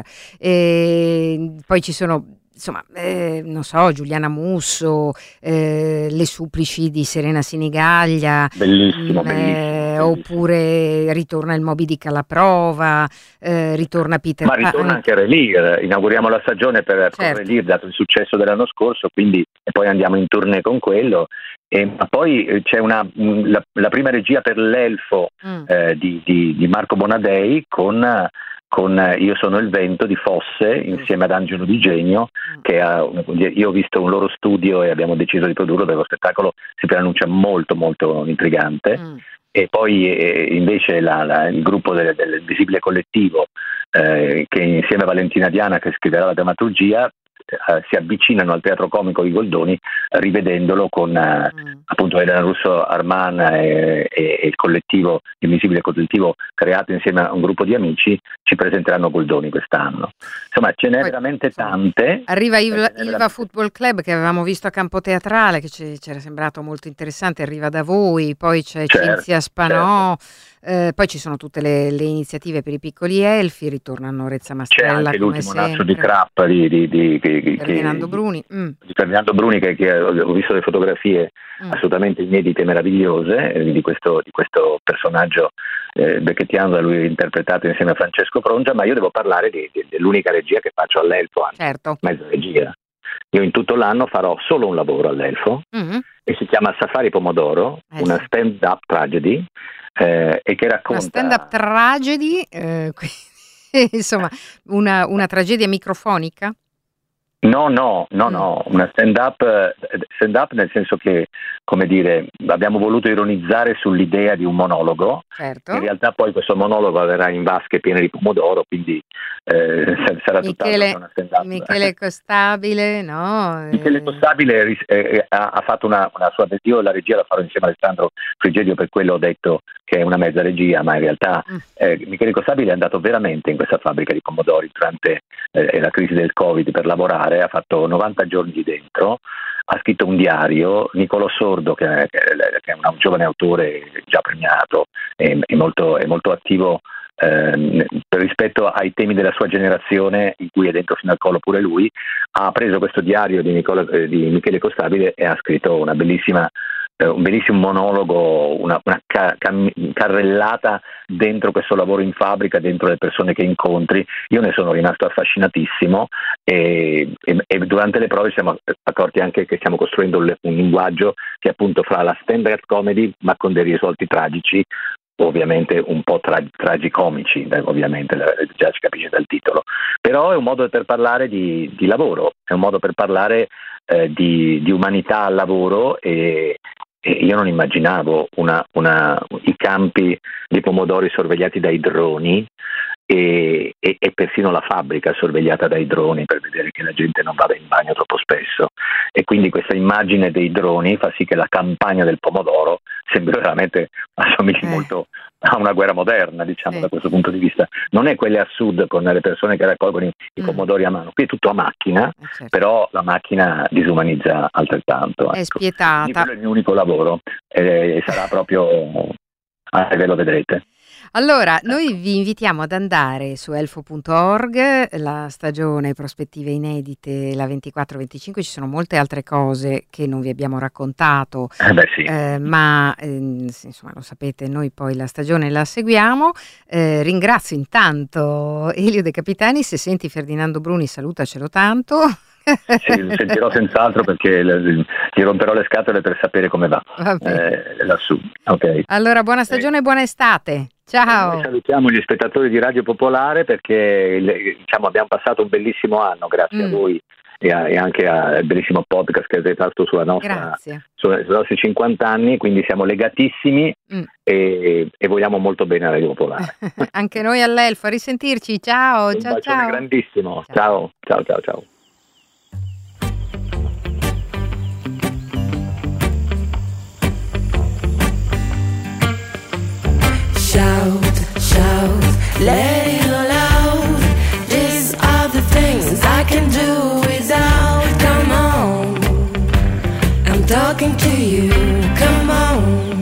E poi ci sono, insomma, eh, non so, Giuliana Musso, eh, Le supplici di Serena Sinigaglia, Bellissimo, mm, bellissimo, eh, bellissimo. oppure ritorna il Moby Dick alla prova, eh, ritorna Peter Ma ritorna Pan. anche Relire, inauguriamo la stagione per, con Certo. Relire, dato il successo dell'anno scorso, quindi e poi andiamo in tournée con quello. E, ma poi eh, c'è una, mh, la, la prima regia per l'Elfo Mm. eh, di, di- di Marco Bonadei con, con eh, Io sono il vento di Fosse insieme ad Angelo Di Genio, Mm. che ha, io ho visto un loro studio e abbiamo deciso di produrlo perché lo spettacolo si preannuncia molto molto intrigante. Mm. E poi eh, invece la- la- il gruppo del, del Visibile Collettivo, eh, che insieme a Valentina Diana, che scriverà la drammaturgia, eh, si avvicinano al teatro comico di Goldoni, rivedendolo con eh, Mm. appunto Elena Russo Arman e, e- e il collettivo Invisibile Collettivo, creato insieme a un gruppo di amici, ci presenteranno Goldoni quest'anno. Insomma, ce n'è Poi, veramente insomma, tante. Arriva Eh, Ilva, ce n'è Ilva veramente- Football Club, che avevamo visto a Campo Teatrale, che ci c'era sembrato molto interessante, arriva da voi, poi c'è Certo, Cinzia Spanò, eh, poi ci sono tutte le, le iniziative per i piccoli elfi, ritornano Rezza C'è Mastrella anche come l'ultimo nastro di sempre, Crappa di, di, di- che- che- Ferdinando che- Bruni. Mm, di Ferdinando Bruni, che, che ho visto le fotografie mm. assolutamente inedite e meravigliose eh, di questo, di questo personaggio eh, becchettiano da lui interpretato insieme a Francesco Frongia, ma io devo parlare di- di- dell'unica regia che faccio all'Elfo, anzi Certo. mezza regia. Io in tutto l'anno farò solo un lavoro all'Elfo Mhm. e si chiama Safari Pomodoro, Eh una sì. stand-up tragedy eh, e che Una racconta... stand-up tragedy, eh, quindi, insomma, una, una tragedia microfonica. No, no, no, Mm. no, una stand-up, eh, stand-up nel senso che, come dire, abbiamo voluto ironizzare sull'idea di un monologo. Certo. In realtà poi questo monologo avverrà in vasche piene di pomodoro, quindi eh, sa- sarà tutt'altro che Michele, una stand-up. Michele Costabile, no? Michele Eh, Costabile ris- eh, ha, ha fatto una, una sua, io la regia la farò insieme a Alessandro Frigerio, per quello ho detto che è una mezza regia, ma in realtà Mm. eh, Michele Costabile è andato veramente in questa fabbrica di pomodori durante eh, la crisi del Covid per lavorare, ha fatto novanta giorni lì dentro, ha scritto un diario. Nicolò Sordo, che è, che è un giovane autore già premiato, è, è molto, è molto attivo eh, rispetto ai temi della sua generazione, in cui è dentro fino al collo pure lui, ha preso questo diario di, Nicola, eh, di Michele Costabile e ha scritto una bellissima eh, un bellissimo monologo, una, una ca- cam- carrellata dentro questo lavoro in fabbrica, dentro le persone che incontri. Io ne sono rimasto affascinatissimo e, e, e durante le prove siamo accorti anche che stiamo costruendo un, un linguaggio che appunto fra la stand-up comedy ma con dei risvolti tragici, ovviamente un po' tra- tragicomici, eh, ovviamente già si capisce dal titolo, però è un modo per parlare di, di lavoro, è un modo per parlare eh, di, di umanità al lavoro e, e io non immaginavo una, una, i campi di pomodori sorvegliati dai droni e, e, e persino la fabbrica sorvegliata dai droni per vedere che la gente non vada in bagno troppo spesso, e quindi questa immagine dei droni fa sì che la campagna del pomodoro sembra veramente assomigli eh. molto a una guerra moderna, diciamo, eh. da questo punto di vista. Non è quelle a sud con le persone che raccolgono i, i mm. pomodori a mano, qui è tutto a macchina, eh, certo. però la macchina disumanizza altrettanto. È ecco. spietata. Quindi quello è il mio unico lavoro e sarà proprio, a lo vedrete. Allora, noi vi invitiamo ad andare su elfo punto org, la stagione Prospettive Inedite, la ventiquattro venticinque, ci sono molte altre cose che non vi abbiamo raccontato, eh beh, sì. eh, ma eh, insomma lo sapete, noi poi la stagione la seguiamo. Eh, ringrazio intanto Elio De Capitani, se senti Ferdinando Bruni salutacelo tanto. Sì, lo sentirò senz'altro perché le, gli romperò le scatole per sapere come va eh, lassù. Okay. Allora, buona stagione e buona estate. Ciao. Noi salutiamo gli spettatori di Radio Popolare perché diciamo, abbiamo passato un bellissimo anno grazie mm. a voi e, a, e anche al bellissimo podcast che avete fatto sulla nostra, su, sui nostri cinquanta anni, quindi siamo legatissimi mm. e, e vogliamo molto bene a Radio Popolare. Anche noi all'Elfo, a risentirci. Ciao, un ciao, bacione ciao. grandissimo. Ciao, ciao, ciao, ciao. Shout, shout, let it all out. These are the things I can do without. Come on, I'm talking to you. Come on.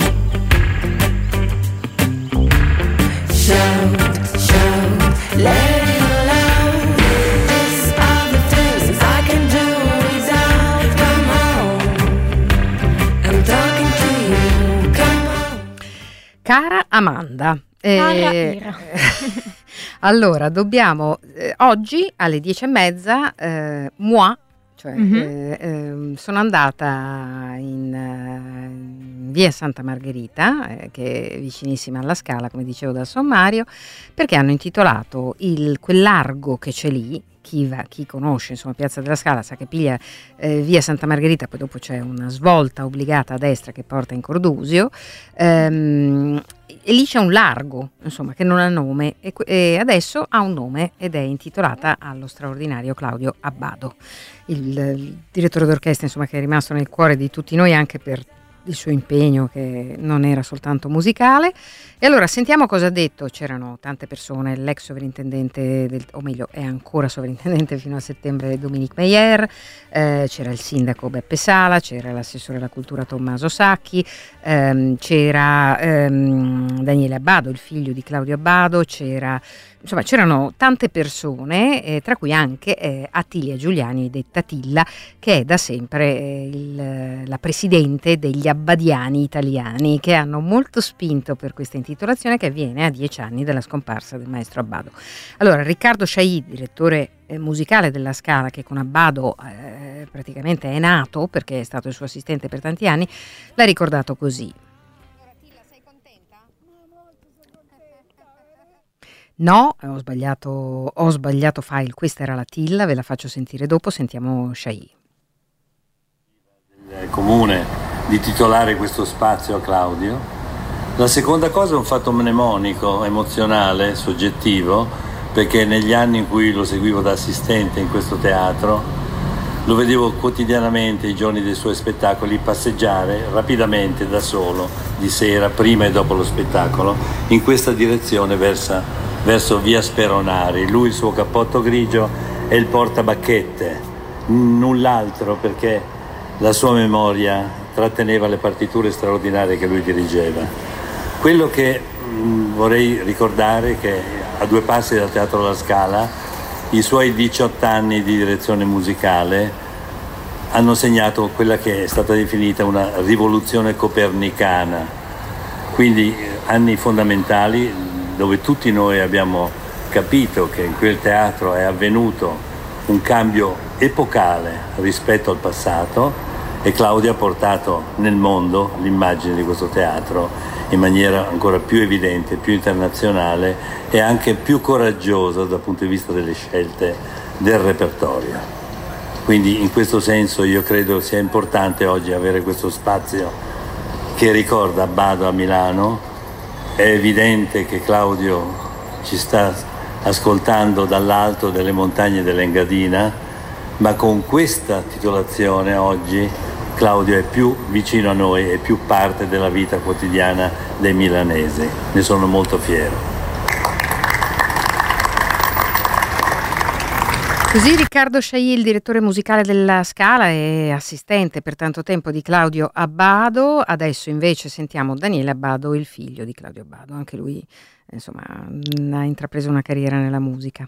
Shout, shout, let it all out. These are the things I can do without. Come on, I'm talking to you. Come on. Cara Amanda, eh, allora dobbiamo eh, oggi alle dieci e mezza eh, moi, cioè mm-hmm. eh, eh, sono andata in, uh, in via Santa Margherita, eh, che è vicinissima alla Scala, come dicevo dal sommario, perché hanno intitolato il, quel largo che c'è lì. Chi, va, chi conosce insomma Piazza della Scala sa che piglia eh, via Santa Margherita, poi dopo c'è una svolta obbligata a destra che porta in Cordusio, ehm, e lì c'è un largo insomma che non ha nome e, e adesso ha un nome ed è intitolata allo straordinario Claudio Abbado, il, il direttore d'orchestra insomma che è rimasto nel cuore di tutti noi anche per il suo impegno che non era soltanto musicale. E allora sentiamo cosa ha detto. C'erano tante persone, l'ex sovrintendente del, o meglio è ancora sovrintendente fino a settembre, Dominique Meyer, eh, c'era il sindaco Beppe Sala, c'era l'assessore alla cultura Tommaso Sacchi, ehm, c'era ehm, Daniele Abbado, il figlio di Claudio Abbado, c'era insomma c'erano tante persone, eh, tra cui anche eh, Attilia Giuliani detta Tilla, che è da sempre eh, il, la presidente degli Abbadiani italiani, che hanno molto spinto per questa intitolazione che avviene a dieci anni dalla scomparsa del maestro Abbado. Allora Riccardo Sciai, direttore eh, musicale della Scala, che con Abbado eh, praticamente è nato perché è stato il suo assistente per tanti anni, l'ha ricordato così. No, ho sbagliato, ho sbagliato file, questa era la Tilla, ve la faccio sentire dopo, sentiamo Sciai. Il comune di titolare questo spazio a Claudio. La seconda cosa è un fatto mnemonico, emozionale, soggettivo, perché negli anni in cui lo seguivo da assistente in questo teatro, lo vedevo quotidianamente i giorni dei suoi spettacoli passeggiare rapidamente da solo, di sera, prima e dopo lo spettacolo, in questa direzione verso verso via Speronari, lui il suo cappotto grigio e il portabacchette, null'altro, perché la sua memoria tratteneva le partiture straordinarie che lui dirigeva. Quello che mh, vorrei ricordare è che a due passi dal Teatro La Scala i suoi diciotto anni di direzione musicale hanno segnato quella che è stata definita una rivoluzione copernicana, quindi anni fondamentali dove tutti noi abbiamo capito che in quel teatro è avvenuto un cambio epocale rispetto al passato, e Claudio ha portato nel mondo l'immagine di questo teatro in maniera ancora più evidente, più internazionale e anche più coraggiosa dal punto di vista delle scelte del repertorio. Quindi in questo senso io credo sia importante oggi avere questo spazio che ricorda Abbado a Milano. È evidente che Claudio ci sta ascoltando dall'alto delle montagne dell'Engadina, ma con questa titolazione oggi Claudio è più vicino a noi, è più parte della vita quotidiana dei milanesi. Ne sono molto fiero. Così Riccardo Sciai, il direttore musicale della Scala e assistente per tanto tempo di Claudio Abbado. Adesso invece sentiamo Daniele Abbado, il figlio di Claudio Abbado. Anche lui, insomma, ha intrapreso una carriera nella musica.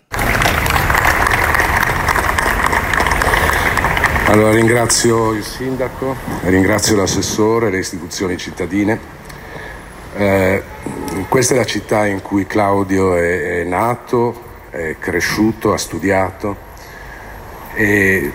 Allora ringrazio il sindaco, ringrazio l'assessore e le istituzioni cittadine. Eh, questa è la città in cui Claudio è, è nato, è cresciuto, ha studiato e,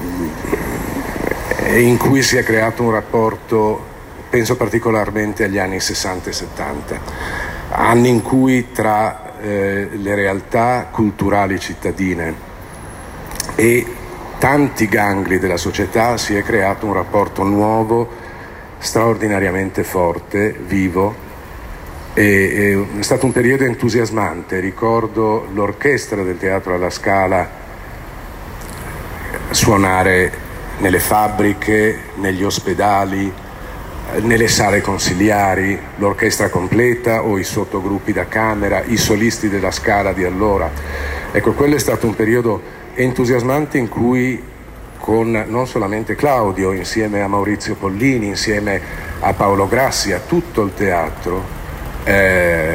e in cui si è creato un rapporto, penso particolarmente agli anni sessanta e settanta, anni in cui tra eh, le realtà culturali cittadine e tanti gangli della società si è creato un rapporto nuovo, straordinariamente forte, vivo, e, e è stato un periodo entusiasmante. Ricordo l'orchestra del Teatro alla Scala suonare nelle fabbriche, negli ospedali, nelle sale consiliari, l'orchestra completa o i sottogruppi da camera, i solisti della Scala di allora. Ecco, quello è stato un periodo entusiasmante in cui con non solamente Claudio, insieme a Maurizio Pollini, insieme a Paolo Grassi, a tutto il teatro, eh,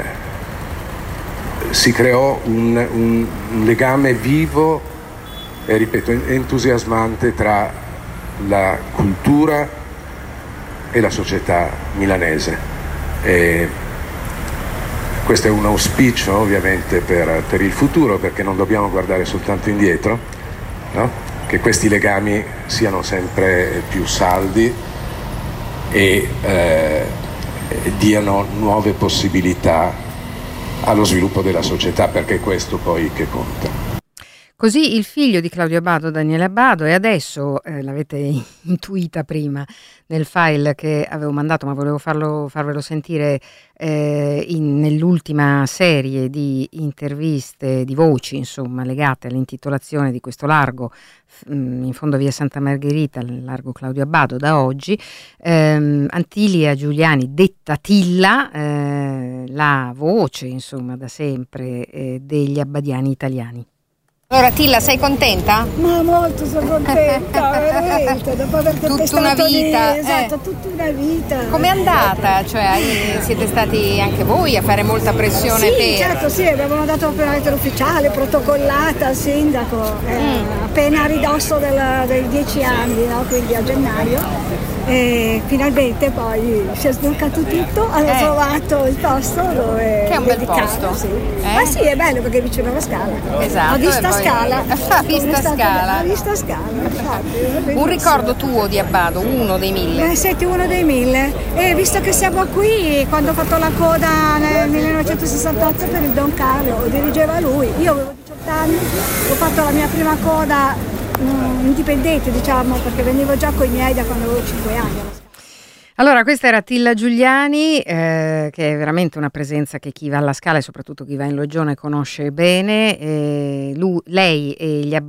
si creò un, un, un legame vivo e, ripeto, entusiasmante tra la cultura e la società milanese. E questo è un auspicio ovviamente per, per il futuro, perché non dobbiamo guardare soltanto indietro, no? Che questi legami siano sempre più saldi e eh, diano nuove possibilità allo sviluppo della società, perché è questo poi che conta. Così il figlio di Claudio Abbado, Daniele Abbado, e adesso eh, l'avete intuita prima nel file che avevo mandato, ma volevo farlo, farvelo sentire eh, in, nell'ultima serie di interviste, di voci, insomma, legate all'intitolazione di questo largo mh, in fondo via Santa Margherita, il largo Claudio Abbado da oggi. ehm, Antilia Giuliani, detta Tilla, eh, la voce, insomma, da sempre eh, degli abbadiani italiani. Allora Tilla, sei contenta? Ma molto sono contenta, veramente, dopo aver Tutta una vita. Lì, esatto, eh. tutta una vita. Com'è andata? Cioè, hai- siete stati anche voi a fare molta pressione Sì, per... certo, sì, abbiamo dato appena lettera ufficiale, protocollata al sindaco, eh, Mm. appena a ridosso del- dei dieci anni, no? Quindi a gennaio. E finalmente poi si è sbloccato tutto, hanno Eh. trovato il posto dove Che è un bel dedicarlo, posto. Sì. Eh? Ma sì, è bello perché è vicino alla Scala. Esatto, A vista e poi- Scala. A vista È stato- Scala. A vista Scala, infatti. Un ricordo tuo di Abbado, uno dei mille. Eh, senti, uno dei mille. E visto che siamo qui, quando ho fatto la coda nel millenovecentosessantotto per il Don Carlo, lo dirigeva lui. Io avevo diciotto anni, ho fatto la mia prima coda mm, indipendente, diciamo, perché venivo già con i miei da quando avevo cinque anni. Allora, questa era Tilla Giuliani, eh, che è veramente una presenza che chi va alla Scala e soprattutto chi va in Loggione conosce bene. Eh, lui, lei e gli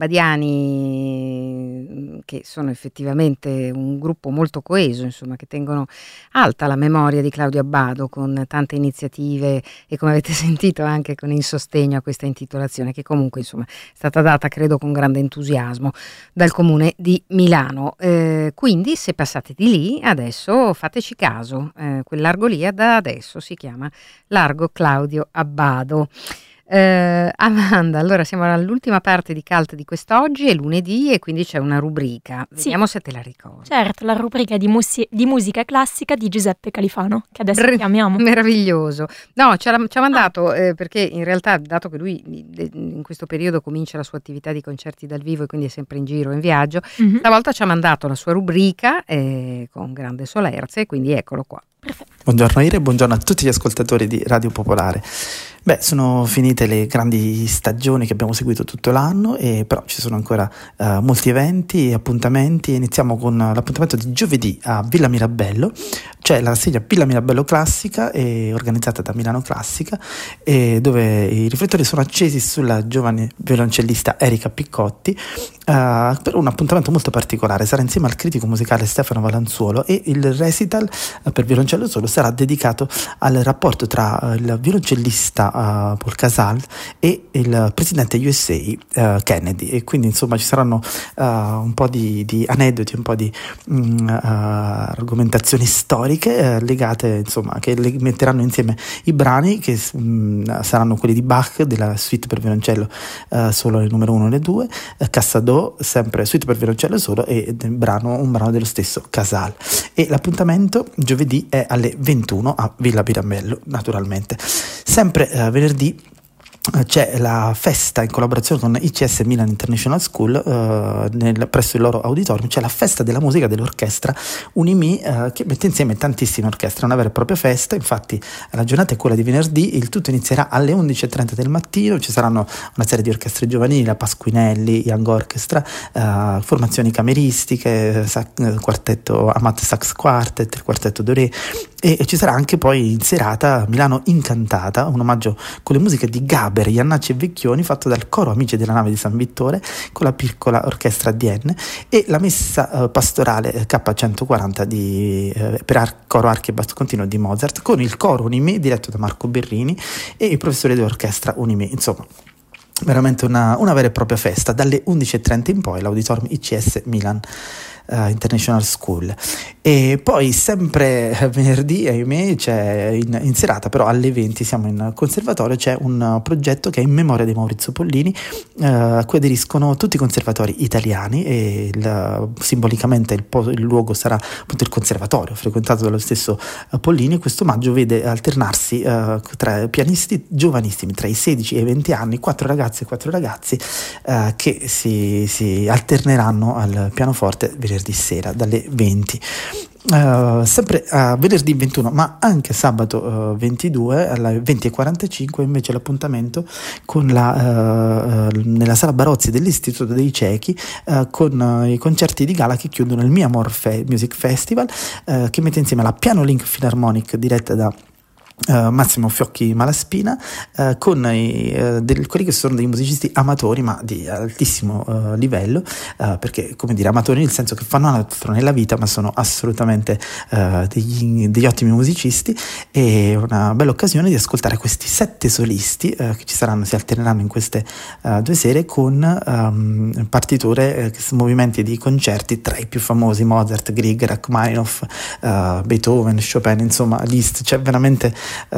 abbadiani, che sono effettivamente un gruppo molto coeso, insomma, che tengono alta la memoria di Claudio Abbado con tante iniziative e, come avete sentito, anche con il sostegno a questa intitolazione, che comunque, insomma, è stata data, credo, con grande entusiasmo dal Comune di Milano. Eh, quindi, se passate di lì, adesso fateci caso, eh, quel largo lì da adesso si chiama Largo Claudio Abbado. Eh, Amanda, allora siamo all'ultima parte di Cult di quest'oggi, è lunedì e quindi c'è una rubrica, vediamo se te la ricordi. Certo, la rubrica di, musi- di musica classica di Giuseppe Califano, che adesso Br- chiamiamo. Meraviglioso. No, ci ha, ci ha mandato, eh, perché in realtà, dato che lui de- in questo periodo comincia la sua attività di concerti dal vivo e quindi è sempre in giro, in viaggio, Mhm. stavolta ci ha mandato la sua rubrica eh, con grande solerzia e quindi eccolo qua. Buongiorno Ire, buongiorno a tutti gli ascoltatori di Radio Popolare. Beh, sono finite le grandi stagioni che abbiamo seguito tutto l'anno, e però ci sono ancora uh, molti eventi e appuntamenti. Iniziamo con l'appuntamento di giovedì a Villa Mirabello. C'è la rassegna Villa Mirabello Classica, è organizzata da Milano Classica, e dove i riflettori sono accesi sulla giovane violoncellista Erika Piccotti uh, per un appuntamento molto particolare. Sarà insieme al critico musicale Stefano Valanzuolo, e il recital uh, per violoncello solo sarà dedicato al rapporto tra uh, il violoncellista uh, Paul Casal e il presidente U S A uh, Kennedy, e quindi insomma ci saranno uh, un po' di, di aneddoti, un po' di um, uh, argomentazioni storiche uh, legate, insomma, che le metteranno insieme i brani che um, saranno quelli di Bach della suite per violoncello uh, solo il numero uno e le due, uh, Cassado sempre suite per violoncello solo, e del brano, un brano dello stesso Casal. E l'appuntamento giovedì è alle ventuno a Villa Mirabello, naturalmente. Sempre uh, venerdì c'è la festa in collaborazione con I C S Milan International School, uh, nel, presso il loro auditorium. C'è la festa della musica dell'orchestra Unimi, uh, che mette insieme tantissime orchestre, una vera e propria festa. Infatti la giornata è quella di venerdì, il tutto inizierà alle undici e trenta del mattino. Ci saranno una serie di orchestre giovanili, la Pasquinelli, Young Orchestra, uh, formazioni cameristiche, sac- quartetto Amat Sax Quartet, il quartetto Doré, e, e ci sarà anche poi in serata Milano Incantata, un omaggio con le musiche di Gaber, Iannacci e Vecchioni, fatto dal coro Amici della Nave di San Vittore con la piccola orchestra D N, e la messa uh, pastorale K centoquaranta di, uh, per ar- coro archi e basso continuo di Mozart, con il coro Unimi diretto da Marco Berrini e i professori dell'orchestra Unimi. Insomma, veramente una, una vera e propria festa. Dalle undici e trenta in poi l'auditorium I C S Milan Uh, International School. E poi sempre venerdì, ahimè, c'è in, in serata, però alle venti siamo in conservatorio, c'è un uh, progetto che è in memoria di Maurizio Pollini, uh, a cui aderiscono tutti i conservatori italiani, e il, simbolicamente il, po- il luogo sarà appunto il conservatorio frequentato dallo stesso uh, Pollini. Questo omaggio vede alternarsi uh, tra pianisti giovanissimi tra i sedici e i venti anni, quattro ragazze e quattro ragazzi uh, che si, si alterneranno al pianoforte venerdì di sera dalle venti. Uh, sempre a uh, venerdì ventuno, ma anche sabato uh, ventidue alle venti e quarantacinque invece l'appuntamento con la, uh, uh, nella sala Barozzi dell'Istituto dei Ciechi, uh, con uh, i concerti di gala che chiudono il Mi Amor Fe- Music Festival, uh, che mette insieme la Piano Link Philharmonic diretta da Uh, Massimo Fiocchi Malaspina, uh, con i, uh, del, quelli che sono dei musicisti amatori ma di altissimo uh, livello, uh, perché, come dire, amatori nel senso che fanno altro nella vita ma sono assolutamente uh, degli, degli ottimi musicisti, e una bella occasione di ascoltare questi sette solisti uh, che ci saranno, si alterneranno in queste uh, due sere con um, partiture, uh, movimenti di concerti tra i più famosi: Mozart, Grieg, Rachmaninoff, uh, Beethoven, Chopin, insomma Liszt. C'è veramente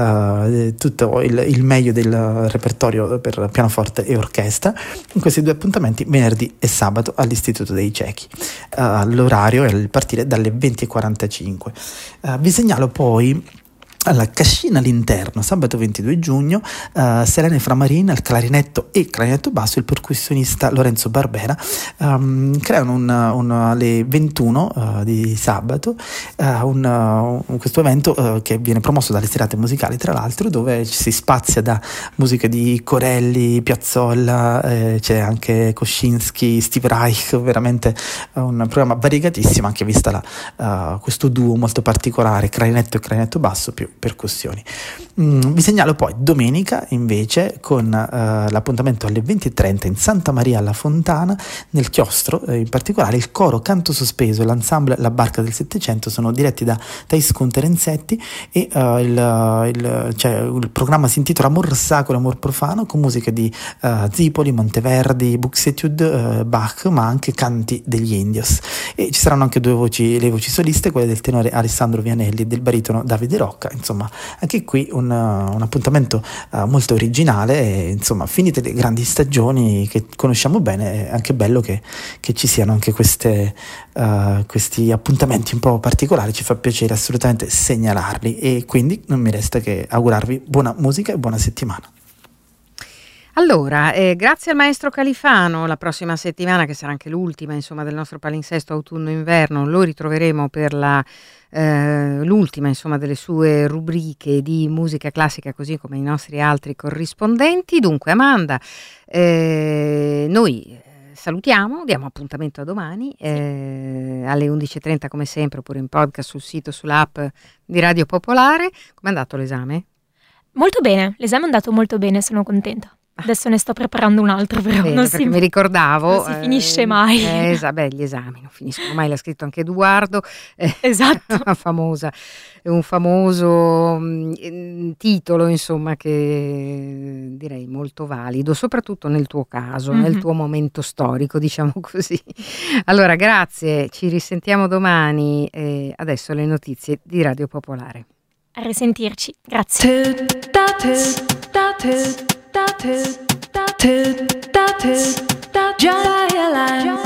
Uh, tutto il, il meglio del repertorio per pianoforte e orchestra in questi due appuntamenti, venerdì e sabato, all'Istituto dei Ciechi. Uh, l'orario è il partire dalle venti e quarantacinque. Uh, vi segnalo poi alla Cascina all'Interno, sabato ventidue giugno, uh, Selene Framarin al clarinetto e clarinetto basso, il percussionista Lorenzo Barbera um, creano un, un, alle ventuno uh, di sabato uh, un, uh, questo evento uh, che viene promosso dalle serate musicali, tra l'altro, dove si spazia da musica di Corelli, Piazzolla, eh, c'è anche Koscinski, Steve Reich, veramente un programma variegatissimo, anche vista la, uh, questo duo molto particolare, clarinetto e clarinetto basso più percussioni. Mm, vi segnalo poi domenica invece con uh, l'appuntamento alle venti e trenta in Santa Maria alla Fontana, nel chiostro, eh, in particolare il coro Canto Sospeso e l'ensemble La Barca del Settecento sono diretti da Thais Terenzetti, e uh, il, il, cioè, il programma si intitola Amor Sacro e Amor Profano, con musiche di uh, Zipoli, Monteverdi, Buxtehude, uh, Bach, ma anche canti degli Indios, e ci saranno anche due voci, le voci soliste, quelle del tenore Alessandro Vianelli e del baritono Davide Rocca. Insomma, anche qui un, un appuntamento uh, molto originale, e insomma, finite le grandi stagioni che conosciamo bene, è anche bello che, che ci siano anche queste, uh, questi appuntamenti un po' particolari. Ci fa piacere assolutamente segnalarli, e quindi non mi resta che augurarvi buona musica e buona settimana. Allora, eh, grazie al maestro Califano. La prossima settimana, che sarà anche l'ultima insomma del nostro palinsesto autunno-inverno, lo ritroveremo per la eh, l'ultima insomma delle sue rubriche di musica classica, così come i nostri altri corrispondenti. Dunque Amanda, eh, noi salutiamo, diamo appuntamento a domani eh, alle undici e trenta come sempre, oppure in podcast sul sito, sull'app di Radio Popolare. Come è andato l'esame? Molto bene, l'esame è andato molto bene, sono contenta. Adesso ne sto preparando un altro, però Bene, non perché si, mi ricordavo non si eh, finisce mai. Eh, esa- beh, gli esami non finiscono mai, l'ha scritto anche Edoardo. Eh, esatto. Una famosa, un famoso mh, titolo, insomma, che direi molto valido, soprattutto nel tuo caso, Mm-hmm. nel tuo momento storico, diciamo così. Allora, grazie, ci risentiamo domani. Eh, adesso le notizie di Radio Popolare. A risentirci, grazie. Giant